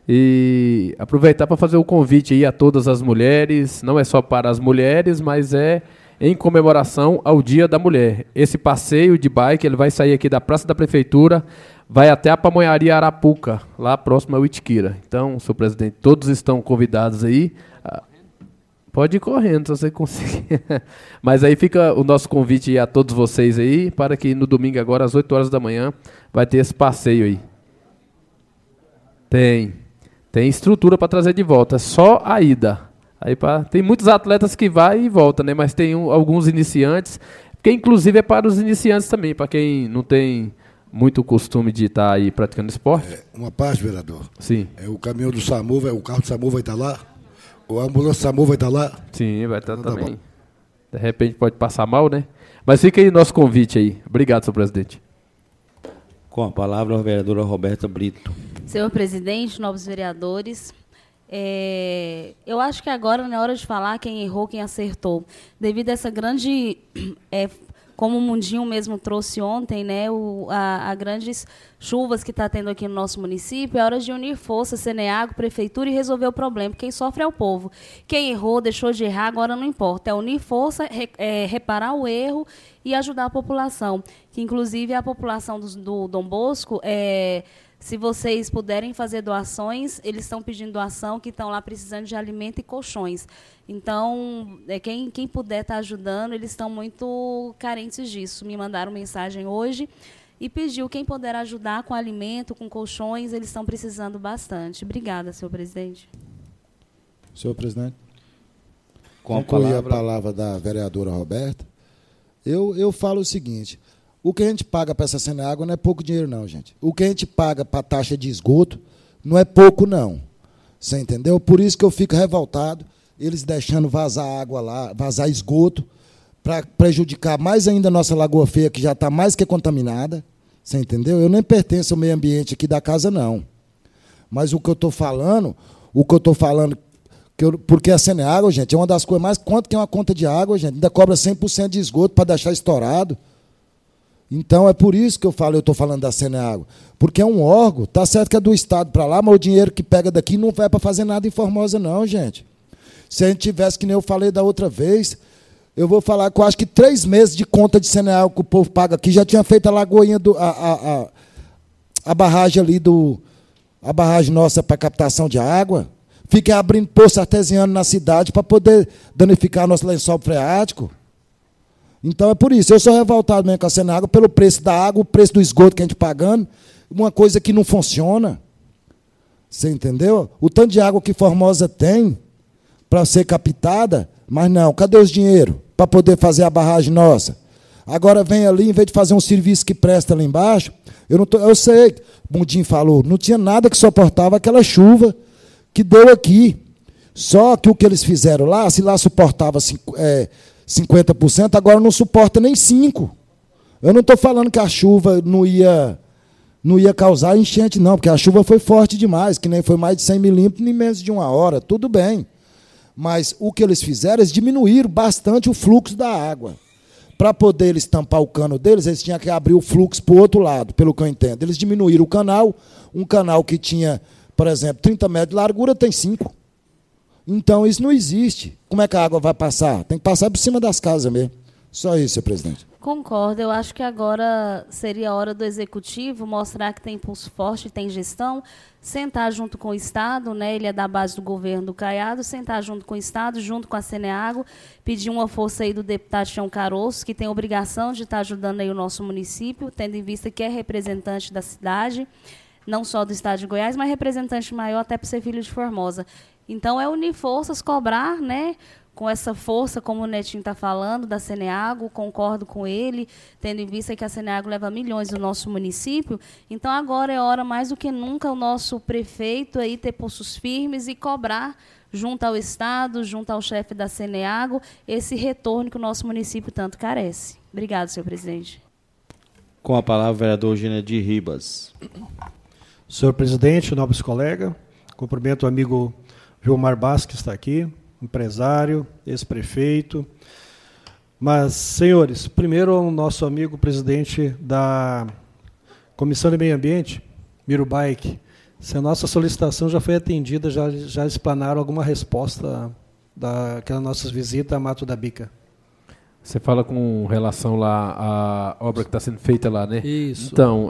e aproveitar para fazer o convite aí a todas as mulheres, não é só para as mulheres, mas é em comemoração ao Dia da Mulher. Esse passeio de bike, ele vai sair aqui da Praça da Prefeitura, vai até a Pamonharia Arapuca, lá próximo ao Itiquira. Então, senhor presidente, todos estão convidados aí. Pode ir correndo, se você conseguir. Mas aí fica o nosso convite a todos vocês aí, para que no domingo agora, às 8 horas da manhã, vai ter esse passeio aí. Tem estrutura para trazer de volta, é só a ida. Aí tem muitos atletas que vai e volta, né? Mas tem alguns iniciantes, que inclusive é para os iniciantes também, para quem não tem muito costume de estar aí praticando esporte. Uma parte, vereador. Sim. O caminhão do SAMU, o carro do SAMU vai estar lá? O ambulância do SAMU vai estar lá? Sim, vai estar então, também. De repente pode passar mal, né? Mas fica aí nosso convite aí. Obrigado, senhor presidente. Com a palavra, a vereadora Roberta Brito. Senhor presidente, novos vereadores, Eu acho que agora não é hora de falar quem errou, quem acertou. Devido a essa grande, como o Mundinho mesmo trouxe ontem, né, a grandes chuvas que está tendo aqui no nosso município, é hora de unir forças, Ceneago, Prefeitura, e resolver o problema. Quem sofre é o povo. Quem errou, deixou de errar, agora não importa. É unir força, reparar o erro e ajudar a população. Que, inclusive, a população do Dom Bosco... Se vocês puderem fazer doações, eles estão pedindo doação, que estão lá precisando de alimento e colchões. Então, quem puder estar ajudando, eles estão muito carentes disso. Me mandaram mensagem hoje e pediu quem puder ajudar com alimento, com colchões, eles estão precisando bastante. Obrigada, senhor presidente. Senhor presidente. Concluir a palavra da vereadora Roberta. Eu falo o seguinte... O que a gente paga para essa Ceneago não é pouco dinheiro, não, gente. O que a gente paga para a taxa de esgoto não é pouco, não. Você entendeu? Por isso que eu fico revoltado, eles deixando vazar água lá, vazar esgoto, para prejudicar mais ainda a nossa Lagoa Feia, que já está mais que contaminada. Você entendeu? Eu nem pertenço ao meio ambiente aqui da casa, não. Mas o que eu estou falando, porque a Ceneago, gente, é uma das coisas mais... Quanto que é uma conta de água, gente? Ainda cobra 100% de esgoto para deixar estourado. Então, é por isso que eu estou falando da Ceneago. Porque é um órgão, tá certo que é do Estado para lá, mas o dinheiro que pega daqui não vai para fazer nada em Formosa, não, gente. Se a gente tivesse, que nem eu falei da outra vez, eu vou falar que eu acho que 3 meses de conta de Ceneago que o povo paga aqui, já tinha feito a lagoinha, a barragem ali, a barragem nossa para captação de água. Fiquem abrindo poço artesiano na cidade para poder danificar nosso lençol freático. Então é por isso, eu sou revoltado mesmo com a Ceneago pelo preço da água, o preço do esgoto que a gente pagando, uma coisa que não funciona. Você entendeu? O tanto de água que Formosa tem para ser captada, mas não, cadê os dinheiros para poder fazer a barragem nossa? Agora vem ali, em vez de fazer um serviço que presta lá embaixo, eu sei, o Mundinho falou, não tinha nada que suportava aquela chuva que deu aqui. Só que o que eles fizeram lá, se lá suportava 50%, agora não suporta nem 5%. Eu não estou falando que a chuva não ia causar enchente, não, porque a chuva foi forte demais, que nem foi mais de 100 milímetros em menos de 1 hora, tudo bem. Mas o que eles fizeram, eles diminuíram bastante o fluxo da água. Para poder eles tampar o cano deles, eles tinham que abrir o fluxo para o outro lado, pelo que eu entendo. Eles diminuíram o canal, um canal que tinha, por exemplo, 30 metros de largura, tem 5. Então, isso não existe. Como é que a água vai passar? Tem que passar por cima das casas mesmo. Só isso, senhor presidente. Concordo. Eu acho que agora seria a hora do Executivo mostrar que tem impulso forte, tem gestão, sentar junto com o Estado, né? Ele é da base do governo do Caiado, sentar junto com o Estado, junto com a Ceneago, pedir uma força aí do deputado Chão Caroço, que tem obrigação de estar ajudando aí o nosso município, tendo em vista que é representante da cidade, não só do Estado de Goiás, mas representante maior até para ser filho de Formosa. Então, é unir forças, cobrar, né, com essa força, como o Netinho está falando, da Ceneago, concordo com ele, tendo em vista que a Ceneago leva milhões do nosso município. Então, agora é hora, mais do que nunca, o nosso prefeito aí ter pulsos firmes e cobrar, junto ao Estado, junto ao chefe da Ceneago, esse retorno que o nosso município tanto carece. Obrigado, senhor presidente. Com a palavra, o vereador Genedir Ribas. Senhor presidente, nobres colegas, cumprimento o amigo Gilmar Bastos, que está aqui, empresário, ex-prefeito. Mas, senhores, primeiro o nosso amigo presidente da Comissão de Meio Ambiente, Miro Baik, se a nossa solicitação já foi atendida, já explanaram alguma resposta daquela nossa visita a Mato da Bica. Você fala com relação lá à obra que está sendo feita lá, né? Isso. Então,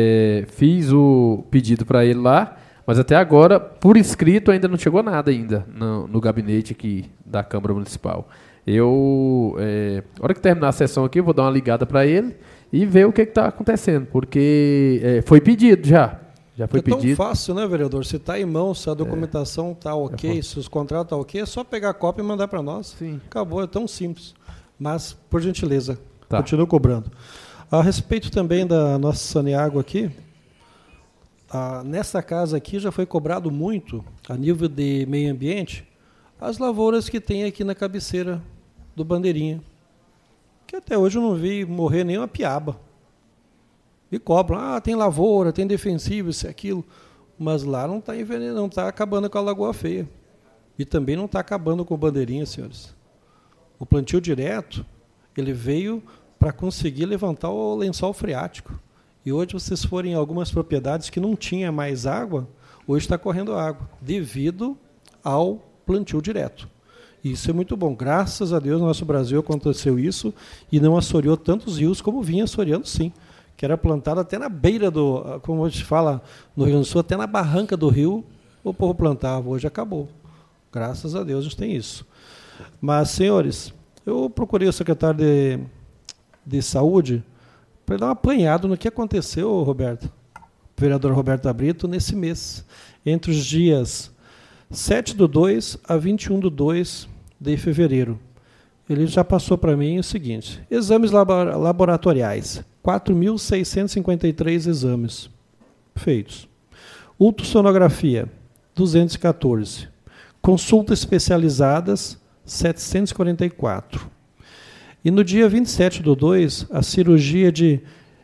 fiz o pedido para ele lá, mas até agora, por escrito, ainda não chegou nada ainda no gabinete aqui da Câmara Municipal. Na hora que terminar a sessão aqui, eu vou dar uma ligada para ele e ver o que está acontecendo, porque foi pedido já. Já foi pedido. É tão fácil, né, vereador? Se está em mão, se a documentação está ok, se os contratos estão ok, é só pegar a cópia e mandar para nós. Sim. Acabou, é tão simples. Mas, por gentileza, continuo cobrando. A respeito também da nossa Ceneago aqui, nessa casa aqui já foi cobrado muito, a nível de meio ambiente, as lavouras que tem aqui na cabeceira do Bandeirinha, que até hoje eu não vi morrer nenhuma piaba. E cobram, tem lavoura, tem defensivo, isso e aquilo. mas lá não está envenenando, não está acabando com a Lagoa Feia. E também não está acabando com o Bandeirinha, senhores. O plantio direto, ele veio para conseguir levantar o lençol freático. E hoje, vocês forem em algumas propriedades que não tinha mais água, hoje está correndo água, devido ao plantio direto. Isso é muito bom. Graças a Deus, no nosso Brasil aconteceu isso e não assoreou tantos rios como vinha assoreando, sim. Que era plantado até na beira do, como a gente fala no Rio Grande do Sul, até na barranca do rio, o povo plantava. Hoje acabou. Graças a Deus a gente tem isso. Mas, senhores, eu procurei o secretário de Saúde para dar um apanhado no que aconteceu, Roberto, vereador Roberto Brito, nesse mês, entre os dias 7/2 a 21/2 de fevereiro. Ele já passou para mim o seguinte: exames laboratoriais, 4.653 exames feitos. Ultrassonografia, 214. Consultas especializadas, 744. E no dia 27/2, a cirurgia de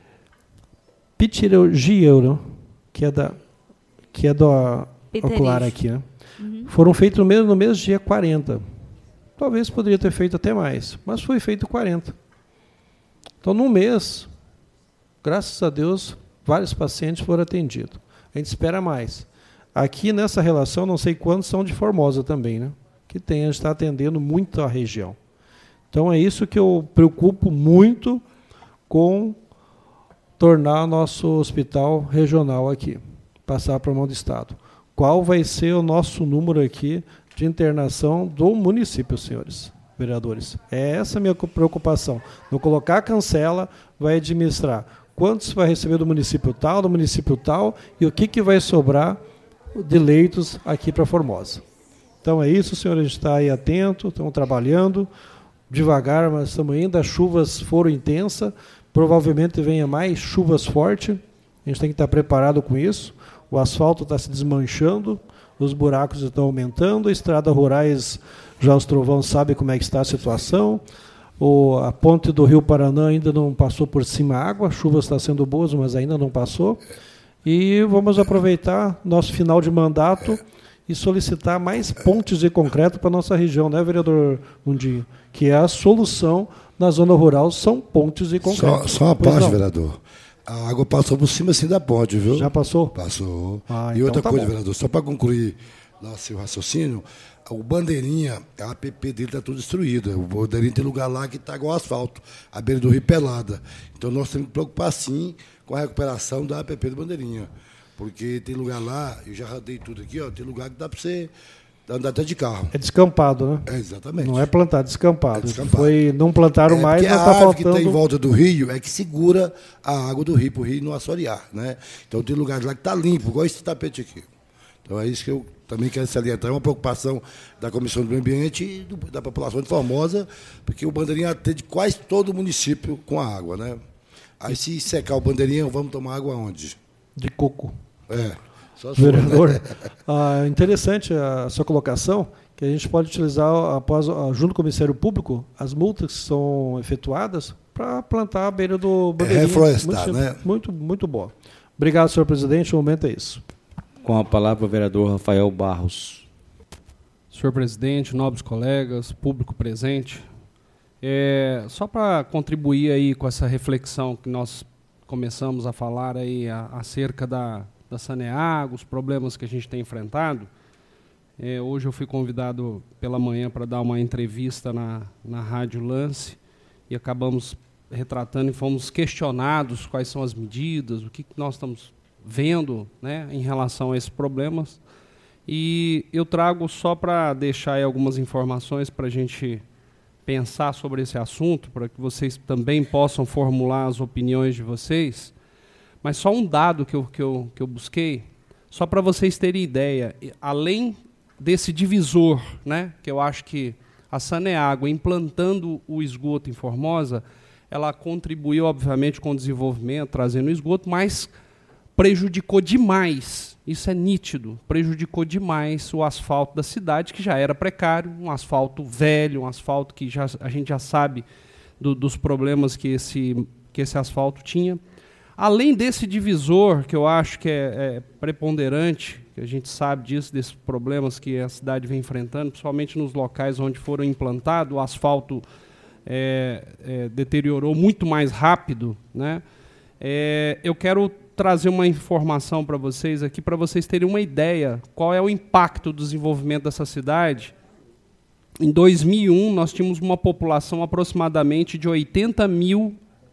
pitirogia, que é da ocular aqui, né? Foram feitos no mesmo dia 40. Talvez poderia ter feito até mais, mas foi feito 40. Então, num mês, graças a Deus, vários pacientes foram atendidos. A gente espera mais. Aqui nessa relação, não sei quantos são de Formosa também, né? Que a gente está atendendo muito a região. Então, é isso que eu preocupo muito com tornar nosso hospital regional aqui, passar para a mão do Estado. Qual vai ser o nosso número aqui de internação do município, senhores vereadores? É essa a minha preocupação. Não colocar cancela, vai administrar quantos vai receber do município tal, e o que vai sobrar de leitos aqui para Formosa. Então é isso, senhores, a gente está aí atento, estamos trabalhando, devagar, mas estamos indo, as chuvas foram intensas, provavelmente venha mais chuvas fortes, a gente tem que estar preparado com isso. O asfalto está se desmanchando, os buracos estão aumentando, estradas rurais, já os trovões sabem como é que está a situação, a ponte do Rio Paraná ainda não passou por cima a água, a chuva está sendo boa, mas ainda não passou, e vamos aproveitar nosso final de mandato e solicitar mais pontes de concreto para a nossa região, né, vereador Mundinho? Que é a solução na zona rural, são pontes de concreto. Só uma parte, vereador. A água passou por cima assim da ponte, viu? Já passou? Passou. Ah, e outra então coisa, vereador, só para concluir lá seu raciocínio, o Bandeirinha, a APP dele está tudo destruída. O Bandeirinha tem lugar lá que está igual asfalto, a beira do rio Pelada. Então nós temos que preocupar sim com a recuperação da APP do Bandeirinha. Porque tem lugar lá, eu já rodei tudo aqui, ó, tem lugar que dá para você andar até de carro. É descampado, né? É, exatamente. Não é plantado, descampado. É descampado. Não plantaram mais, mas está faltando... que está em volta do rio é que segura a água do rio, para o rio não assorear, né? Então tem lugares lá que está limpo, igual esse tapete aqui. Então é isso que eu também quero salientar. É uma preocupação da Comissão do Meio Ambiente e da população de Formosa, porque o Bandeirinha atende quase todo o município com a água, né? Aí se secar o Bandeirinha, vamos tomar água onde? De coco. É. Vereador, interessante a sua colocação, que a gente pode utilizar, junto com o Ministério Público, as multas que são efetuadas para plantar à beira do Bandeirinha. Reflorestar, né? Muito bom. Obrigado, senhor presidente. O momento é isso. Com a palavra o vereador Rafael Barros. Senhor presidente, nobres colegas, público presente, só para contribuir aí com essa reflexão que nós começamos a falar aí acerca da Saneago, os problemas que a gente tem enfrentado. Hoje eu fui convidado pela manhã para dar uma entrevista na Rádio Lance e acabamos retratando e fomos questionados quais são as medidas, o que nós estamos vendo, né, em relação a esses problemas. E eu trago só para deixar aí algumas informações para a gente pensar sobre esse assunto, para que vocês também possam formular as opiniões de vocês. Mas só um dado que eu busquei, só para vocês terem ideia, além desse divisor, né, que eu acho que a Saneago, implantando o esgoto em Formosa, ela contribuiu, obviamente, com o desenvolvimento, trazendo esgoto, mas prejudicou demais, isso é nítido, prejudicou demais o asfalto da cidade, que já era precário, um asfalto velho, um asfalto que a gente já sabe dos problemas que esse asfalto tinha. Além desse divisor, que eu acho que é preponderante, que a gente sabe disso, desses problemas que a cidade vem enfrentando, principalmente nos locais onde foram implantados, o asfalto deteriorou muito mais rápido, né? Eu quero trazer uma informação para vocês aqui, para vocês terem uma ideia qual é o impacto do desenvolvimento dessa cidade. Em 2001, nós tínhamos uma população aproximadamente de 81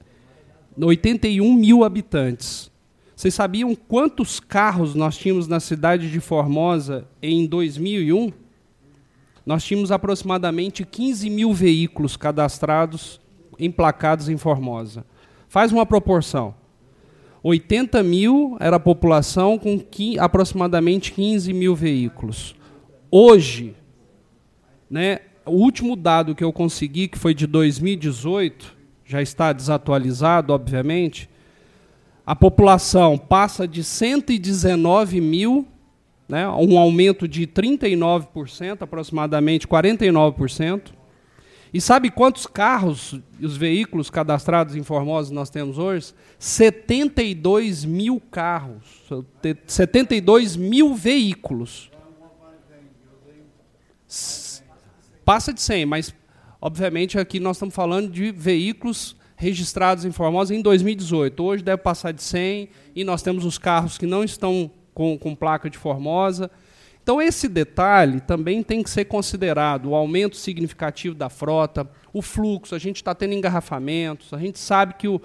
mil habitantes. Vocês sabiam quantos carros nós tínhamos na cidade de Formosa em 2001? Nós tínhamos aproximadamente 15 mil veículos cadastrados, emplacados em Formosa. Faz uma proporção. 80 mil era a população com aproximadamente 15 mil veículos. Hoje, né, o último dado que eu consegui, que foi de 2018, já está desatualizado, obviamente, a população passa de 119 mil, né, um aumento de 39%, aproximadamente 49%. E sabe quantos carros e os veículos cadastrados em Formosa nós temos hoje? 72 mil carros, 72 mil veículos. Passa de 100, mas, obviamente, aqui nós estamos falando de veículos registrados em Formosa em 2018. Hoje deve passar de 100, e nós temos os carros que não estão com placa de Formosa. Então, esse detalhe também tem que ser considerado, o aumento significativo da frota, o fluxo, a gente está tendo engarrafamentos, a gente sabe que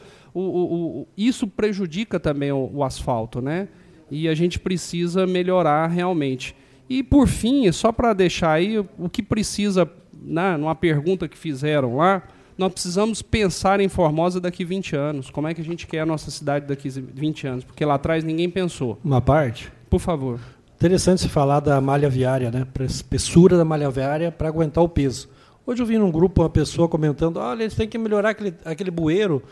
isso prejudica também o asfalto, né? E a gente precisa melhorar realmente. E, por fim, só para deixar aí, o que precisa, né, numa pergunta que fizeram lá, nós precisamos pensar em Formosa daqui 20 anos. Como é que a gente quer a nossa cidade daqui 20 anos? Porque lá atrás ninguém pensou. Uma parte? Por favor. Interessante se falar da malha viária, né? Espessura da malha viária para aguentar o peso. Hoje eu vi num grupo uma pessoa comentando, olha, eles têm que melhorar aquele bueiro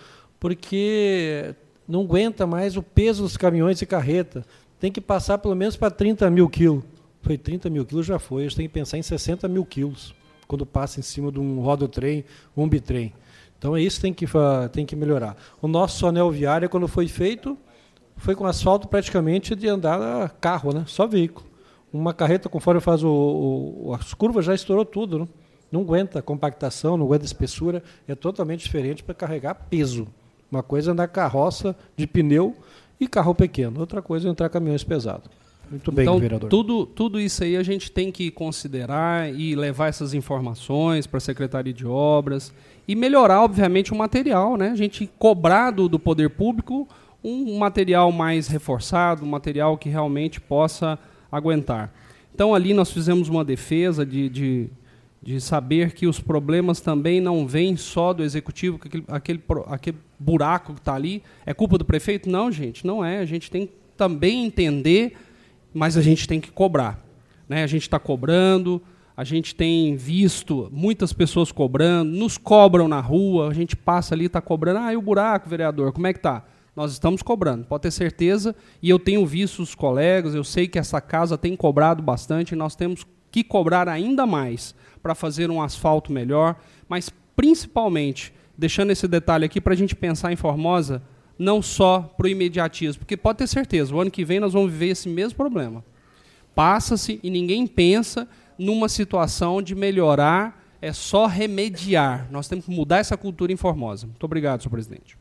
porque não aguenta mais o peso dos caminhões e carreta. Tem que passar pelo menos para 30 mil quilos. Foi 30 mil quilos, já foi. Eles têm que pensar em 60 mil quilos quando passa em cima de um rodotrem, um bitrem. Então é isso que tem que melhorar. O nosso anel viário, quando foi feito, foi com asfalto praticamente de andar carro, né? Só veículo. Uma carreta, conforme faz as curvas, já estourou tudo, né? Não aguenta compactação, não aguenta espessura, é totalmente diferente para carregar peso. Uma coisa é andar carroça de pneu e carro pequeno, outra coisa é entrar caminhões pesados. Muito bem, então, vereador. Tudo isso aí a gente tem que considerar e levar essas informações para a Secretaria de Obras e melhorar, obviamente, o material, né? A gente cobrar do poder público um material mais reforçado, um material que realmente possa aguentar. Então, ali nós fizemos uma defesa de saber que os problemas também não vêm só do Executivo, que aquele buraco que está ali é culpa do prefeito? Não, gente, não é. A gente tem que também entender, mas a gente tem que cobrar, né? A gente está cobrando, a gente tem visto muitas pessoas cobrando, nos cobram na rua, a gente passa ali e está cobrando. E o buraco, vereador, como é que está? Nós estamos cobrando, pode ter certeza, e eu tenho visto os colegas, eu sei que essa casa tem cobrado bastante, e nós temos que cobrar ainda mais para fazer um asfalto melhor, mas principalmente, deixando esse detalhe aqui para a gente pensar em Formosa, não só para o imediatismo, porque pode ter certeza, o ano que vem nós vamos viver esse mesmo problema. Passa-se e ninguém pensa numa situação de melhorar, é só remediar. Nós temos que mudar essa cultura em Formosa. Muito obrigado, senhor presidente.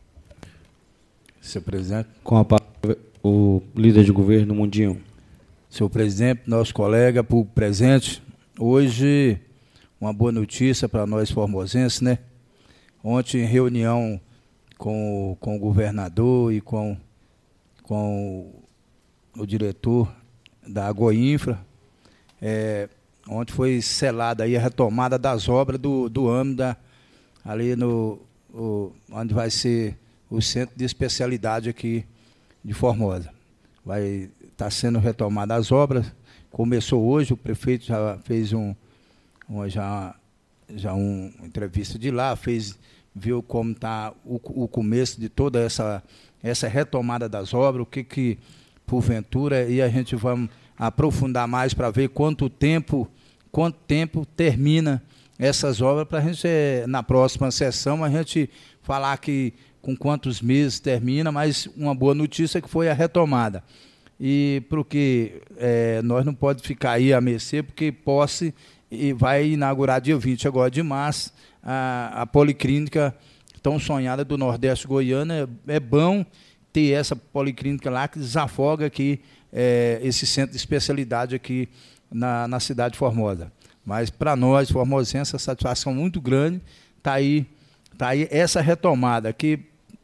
Senhor presidente. Com a palavra, o líder de governo, Mundinho. Senhor presidente, nosso colega, público presente, hoje uma boa notícia para nós formosenses, né? Ontem, em reunião com o governador e com o diretor da Agoinfra, onde foi selada aí a retomada das obras do AMDA, ali onde vai ser o centro de especialidade aqui de Formosa. Vai estar sendo retomada as obras. Começou hoje, o prefeito já fez uma entrevista de lá, viu como está o começo de toda essa retomada das obras, o que porventura, e a gente vai aprofundar mais para ver quanto tempo termina essas obras para a gente, na próxima sessão, a gente falar que com quantos meses termina, mas uma boa notícia que foi a retomada. E porque nós não podemos ficar aí a mercê, porque posse vai inaugurar dia 20 agora de março a policlínica tão sonhada do Nordeste goiano. É bom ter essa policlínica lá que desafoga aqui esse centro de especialidade aqui na cidade de Formosa. Mas para nós, formosenses, a satisfação muito grande está aí essa retomada que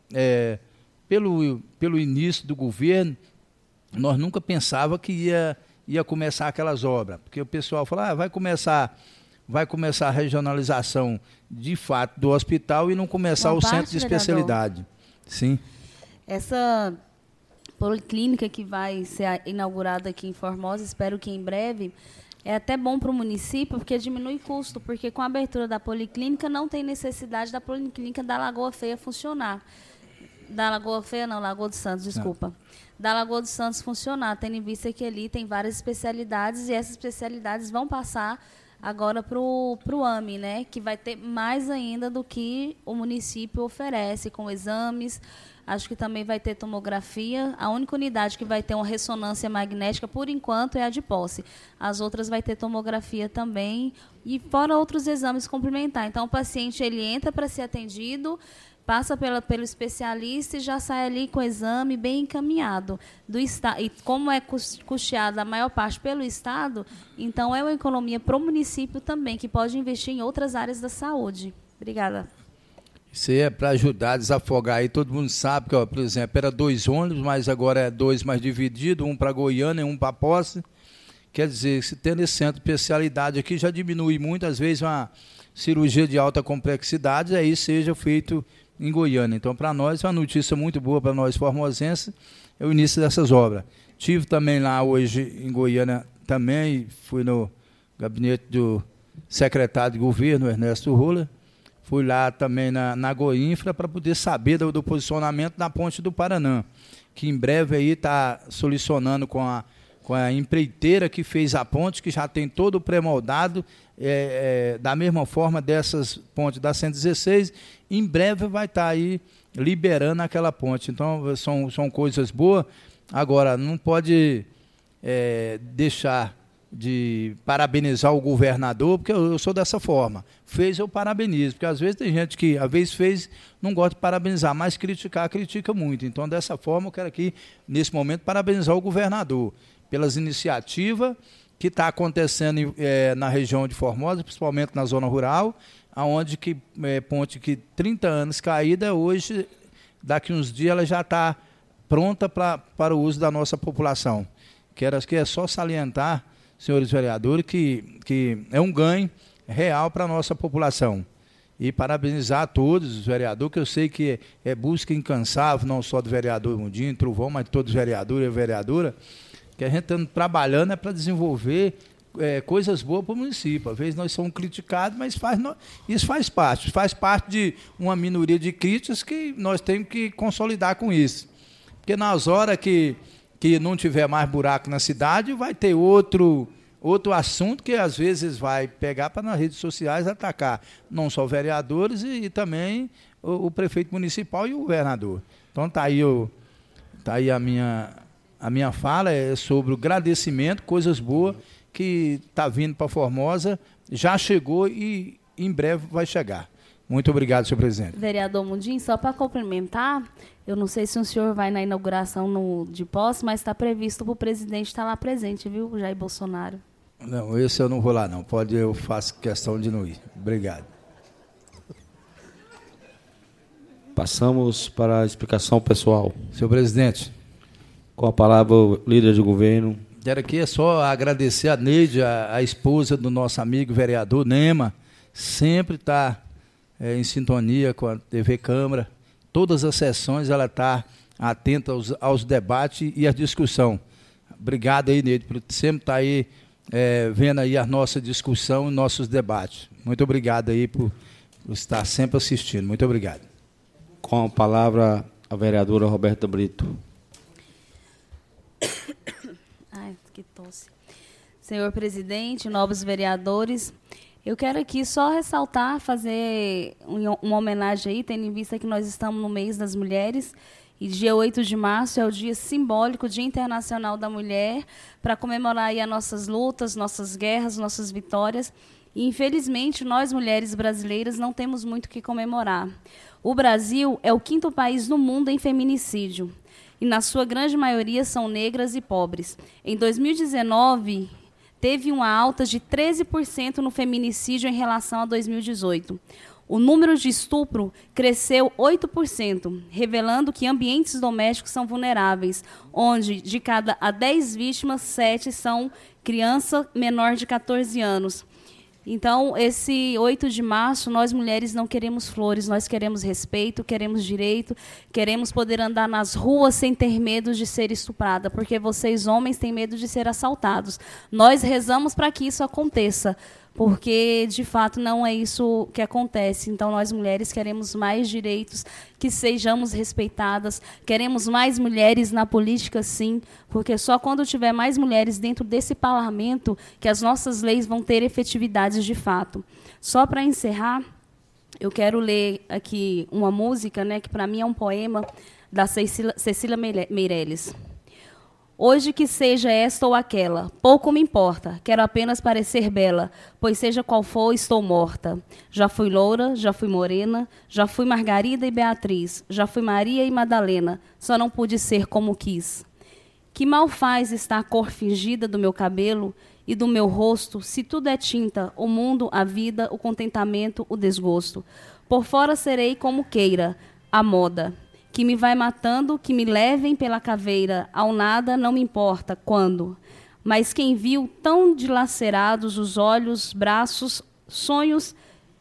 pelo início do governo nós nunca pensava que ia começar aquelas obras, porque o pessoal fala, vai começar a regionalização de fato do hospital e não começar o centro de especialidade. Sim. Essa policlínica que vai ser inaugurada aqui em Formosa, espero que em breve, é até bom para o município, porque diminui custo, porque com a abertura da policlínica não tem necessidade da policlínica da Lagoa Feia funcionar. Da Lagoa Feia não, Lagoa dos Santos, desculpa. Não. Da Lagoa dos Santos funcionar, tendo em vista que ali tem várias especialidades e essas especialidades vão passar agora para o AME, né, que vai ter mais ainda do que o município oferece, com exames. Acho que também vai ter tomografia. A única unidade que vai ter uma ressonância magnética, por enquanto, é a de Posse. As outras vai ter tomografia também, e fora outros exames complementares. Então, o paciente ele entra para ser atendido, passa pelo especialista e já sai ali com o exame bem encaminhado. E como é custeada a maior parte pelo Estado, então é uma economia para o município também, que pode investir em outras áreas da saúde. Obrigada. Isso aí é para ajudar a desafogar. Aí todo mundo sabe que, por exemplo, era 2 ônibus, mas agora é 2 mais dividido, um para Goiânia e um para Posse. Quer dizer, se tendo esse centro de especialidade aqui, já diminui muito, às vezes, uma cirurgia de alta complexidade, aí seja feito em Goiânia. Então, para nós, é uma notícia muito boa para nós formosenses, é o início dessas obras. Tive também lá hoje em Goiânia, também fui no gabinete do secretário de governo, Ernesto Rola. Fui lá também na Goinfra para poder saber do posicionamento da ponte do Paranã, que em breve aí está solucionando com a empreiteira que fez a ponte, que já tem todo o pré-moldado, da mesma forma dessas pontes da 116, em breve vai estar aí liberando aquela ponte. Então, são coisas boas. Agora, não pode deixar de parabenizar o governador, porque eu sou dessa forma. Fez, eu parabenizo, porque às vezes tem gente que, às vezes fez, não gosta de parabenizar, mas criticar, critica muito. Então, dessa forma, eu quero aqui, nesse momento, parabenizar o governador pelas iniciativas que está acontecendo na região de Formosa, principalmente na zona rural, onde que ponte que 30 anos caída, hoje, daqui uns dias, ela já está pronta para o uso da nossa população. Quero que é só salientar, senhores vereadores, que é um ganho real para a nossa população. E parabenizar a todos os vereadores, que eu sei que é busca incansável, não só do vereador Mundinho, Trovão, mas de todos os vereadores e vereadora, que a gente está trabalhando para desenvolver coisas boas para o município. Às vezes nós somos criticados, mas isso faz parte de uma minoria de críticas que nós temos que consolidar com isso. Porque nas horas que não tiver mais buraco na cidade, vai ter outro assunto que às vezes vai pegar para nas redes sociais atacar não só vereadores e também o prefeito municipal e o governador. Então tá aí a minha fala é sobre o agradecimento, coisas boas que está vindo para Formosa, já chegou e em breve vai chegar. Muito obrigado, senhor presidente. Vereador Mundinho, só para complementar, eu não sei se o senhor vai na inauguração de Posse, mas está previsto para o presidente estar lá presente, viu, Jair Bolsonaro? Não, esse eu não vou lá, não. Eu faço questão de não ir. Obrigado. Passamos para a explicação pessoal. Senhor presidente. Com a palavra, o líder de governo. Quero aqui só agradecer a Neide, a esposa do nosso amigo vereador Nema, sempre está em sintonia com a TV Câmara. Todas as sessões ela está atenta aos debates e à discussão. Obrigado aí, Neide, por sempre estar aí vendo aí a nossa discussão e nossos debates. Muito obrigado aí por estar sempre assistindo. Muito obrigado. Com a palavra, a vereadora Roberta Brito. Ai, que tosse. Senhor presidente, nobres vereadores, Eu quero aqui só ressaltar, fazer uma homenagem aí, tendo em vista que nós estamos no mês das mulheres, e dia 8 de março é o dia simbólico, Dia Internacional da Mulher, para comemorar aí as nossas lutas, nossas guerras, nossas vitórias. E, infelizmente, nós, mulheres brasileiras, não temos muito o que comemorar. O Brasil é o 5º país no mundo em feminicídio, e, na sua grande maioria, são negras e pobres. Em 2019, teve uma alta de 13% no feminicídio em relação a 2018. O número de estupro cresceu 8%, revelando que ambientes domésticos são vulneráveis, onde, de cada 10 vítimas, 7 são criança menor de 14 anos. Então, esse 8 de março, nós mulheres não queremos flores, nós queremos respeito, queremos direito, queremos poder andar nas ruas sem ter medo de ser estuprada, porque vocês, homens, têm medo de ser assaltados. Nós rezamos para que isso aconteça, porque, de fato, não é isso que acontece. Então, nós, mulheres, queremos mais direitos, que sejamos respeitadas, queremos mais mulheres na política, sim, porque só quando tiver mais mulheres dentro desse parlamento que as nossas leis vão ter efetividade de fato. Só para encerrar, eu quero ler aqui uma música, né, que para mim é um poema da Cecília Meirelles. Hoje que seja esta ou aquela, pouco me importa, quero apenas parecer bela, pois seja qual for, estou morta. Já fui loura, já fui morena, já fui Margarida e Beatriz, já fui Maria e Madalena, só não pude ser como quis. Que mal faz estar a cor fingida do meu cabelo e do meu rosto, se tudo é tinta, o mundo, a vida, o contentamento, o desgosto. Por fora serei como queira, a moda, que me vai matando, que me levem pela caveira, ao nada não me importa quando. Mas quem viu tão dilacerados os olhos, braços, sonhos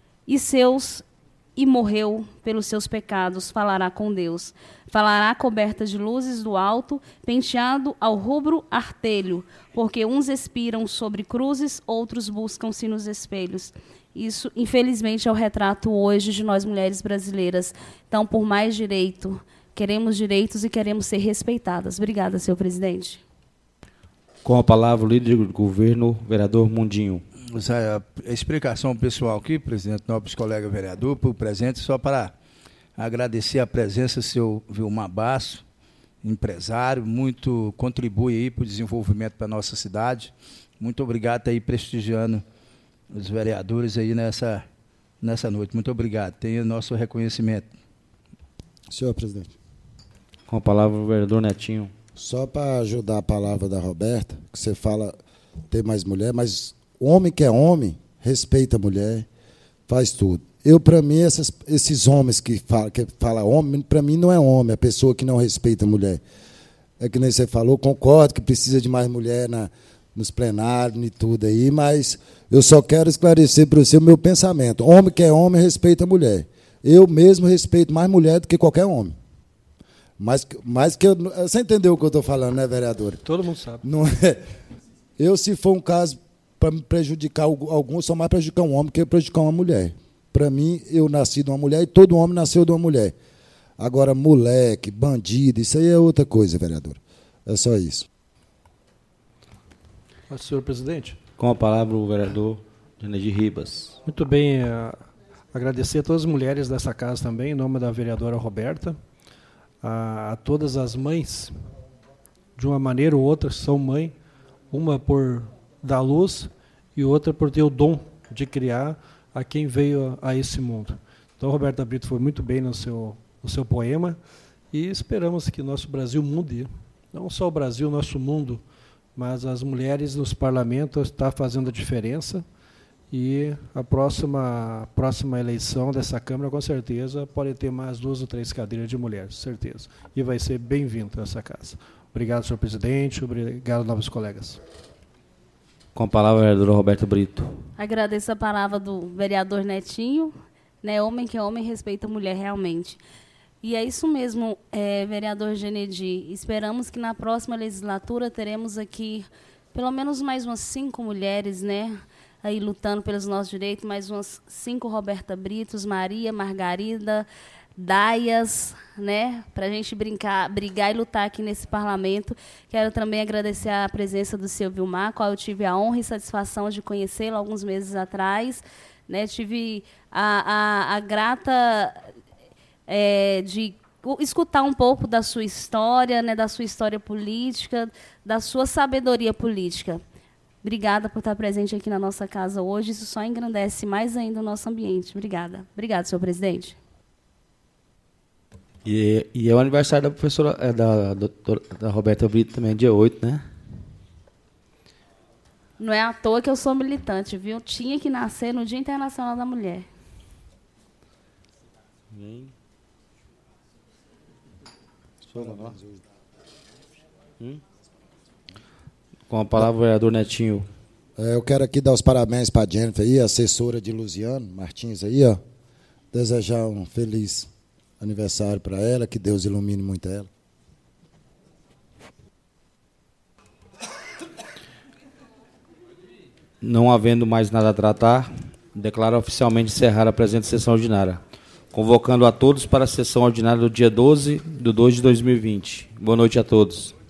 e morreu pelos seus pecados, falará com Deus. Falará coberta de luzes do alto, penteado ao rubro artelho, porque uns expiram sobre cruzes, outros buscam-se nos espelhos. Isso, infelizmente, é o retrato hoje de nós mulheres brasileiras. Então, por mais direito, queremos direitos e queremos ser respeitadas. Obrigada, senhor presidente. Com a palavra, o líder do governo, vereador Mundinho. Essa explicação pessoal aqui, presidente, nobres colega vereador, por presente, só para agradecer a presença do senhor Vilmar Basso, empresário, muito contribui aí para o desenvolvimento da nossa cidade. Muito obrigado aí prestigiando os vereadores aí nessa noite. Muito obrigado. Tenha nosso reconhecimento. Senhor presidente. Com a palavra o vereador Netinho. Só para ajudar a palavra da Roberta, que você fala ter mais mulher, mas homem que é homem, respeita a mulher, faz tudo. Para mim, esses homens que falam homem, para mim não é homem, a pessoa que não respeita a mulher. É que nem você falou, concordo que precisa de mais mulher nos plenários e tudo aí, mas eu só quero esclarecer para você o meu pensamento. Homem que é homem, respeita a mulher. Eu mesmo respeito mais mulher do que qualquer homem. Mas que você entendeu o que eu estou falando, né, vereadora? Todo mundo sabe. Não é? Eu, se for um caso para me prejudicar alguns, só mais prejudicar um homem que prejudicar uma mulher. Para mim, eu nasci de uma mulher e todo homem nasceu de uma mulher. Agora, moleque, bandido, isso aí é outra coisa, vereador. É só isso. Senhor presidente. Com a palavra o vereador Genedir Ribas. Muito bem, agradecer a todas as mulheres dessa casa também, em nome da vereadora Roberta, a todas as mães, de uma maneira ou outra, são mãe, uma por dar luz e outra por ter o dom de criar a quem veio a esse mundo. Então, Roberta Brito foi muito bem no seu poema e esperamos que nosso Brasil mude, não só o Brasil, nosso mundo, mas as mulheres nos parlamentos estão fazendo a diferença e a próxima eleição dessa Câmara, com certeza, pode ter mais 2 ou 3 cadeiras de mulheres, certeza. E vai ser bem-vindo essa casa. Obrigado, senhor presidente. Obrigado, novos colegas. Com a palavra, a vereadora Roberta Brito. Agradeço a palavra do vereador Netinho. Né, homem que é homem, respeita a mulher realmente. E é isso mesmo, vereador Genedir. Esperamos que na próxima legislatura teremos aqui pelo menos mais umas 5 mulheres, né, aí lutando pelos nossos direitos, mais umas 5 Roberta Britos, Maria, Margarida, daias, né, para a gente brigar e lutar aqui nesse parlamento. Quero também agradecer a presença do seu Vilmar, qual eu tive a honra e satisfação de conhecê-lo alguns meses atrás. Né, tive a grata de escutar um pouco da sua história, né, da sua história política, da sua sabedoria política. Obrigada por estar presente aqui na nossa casa hoje. Isso só engrandece mais ainda o nosso ambiente. Obrigada. Obrigada, senhor presidente. E é o aniversário da professora, da Roberta Brito também, dia 8, né? Não é à toa que eu sou militante, viu? Tinha que nascer no Dia Internacional da Mulher. Com a palavra, o vereador Netinho. Eu quero aqui dar os parabéns para a Jennifer aí, assessora de Luziano Martins aí, ó. Desejar um feliz aniversário para ela, que Deus ilumine muito ela. Não havendo mais nada a tratar, declaro oficialmente encerrada a presente sessão ordinária, convocando a todos para a sessão ordinária do dia 12 de 2 de 2020. Boa noite a todos.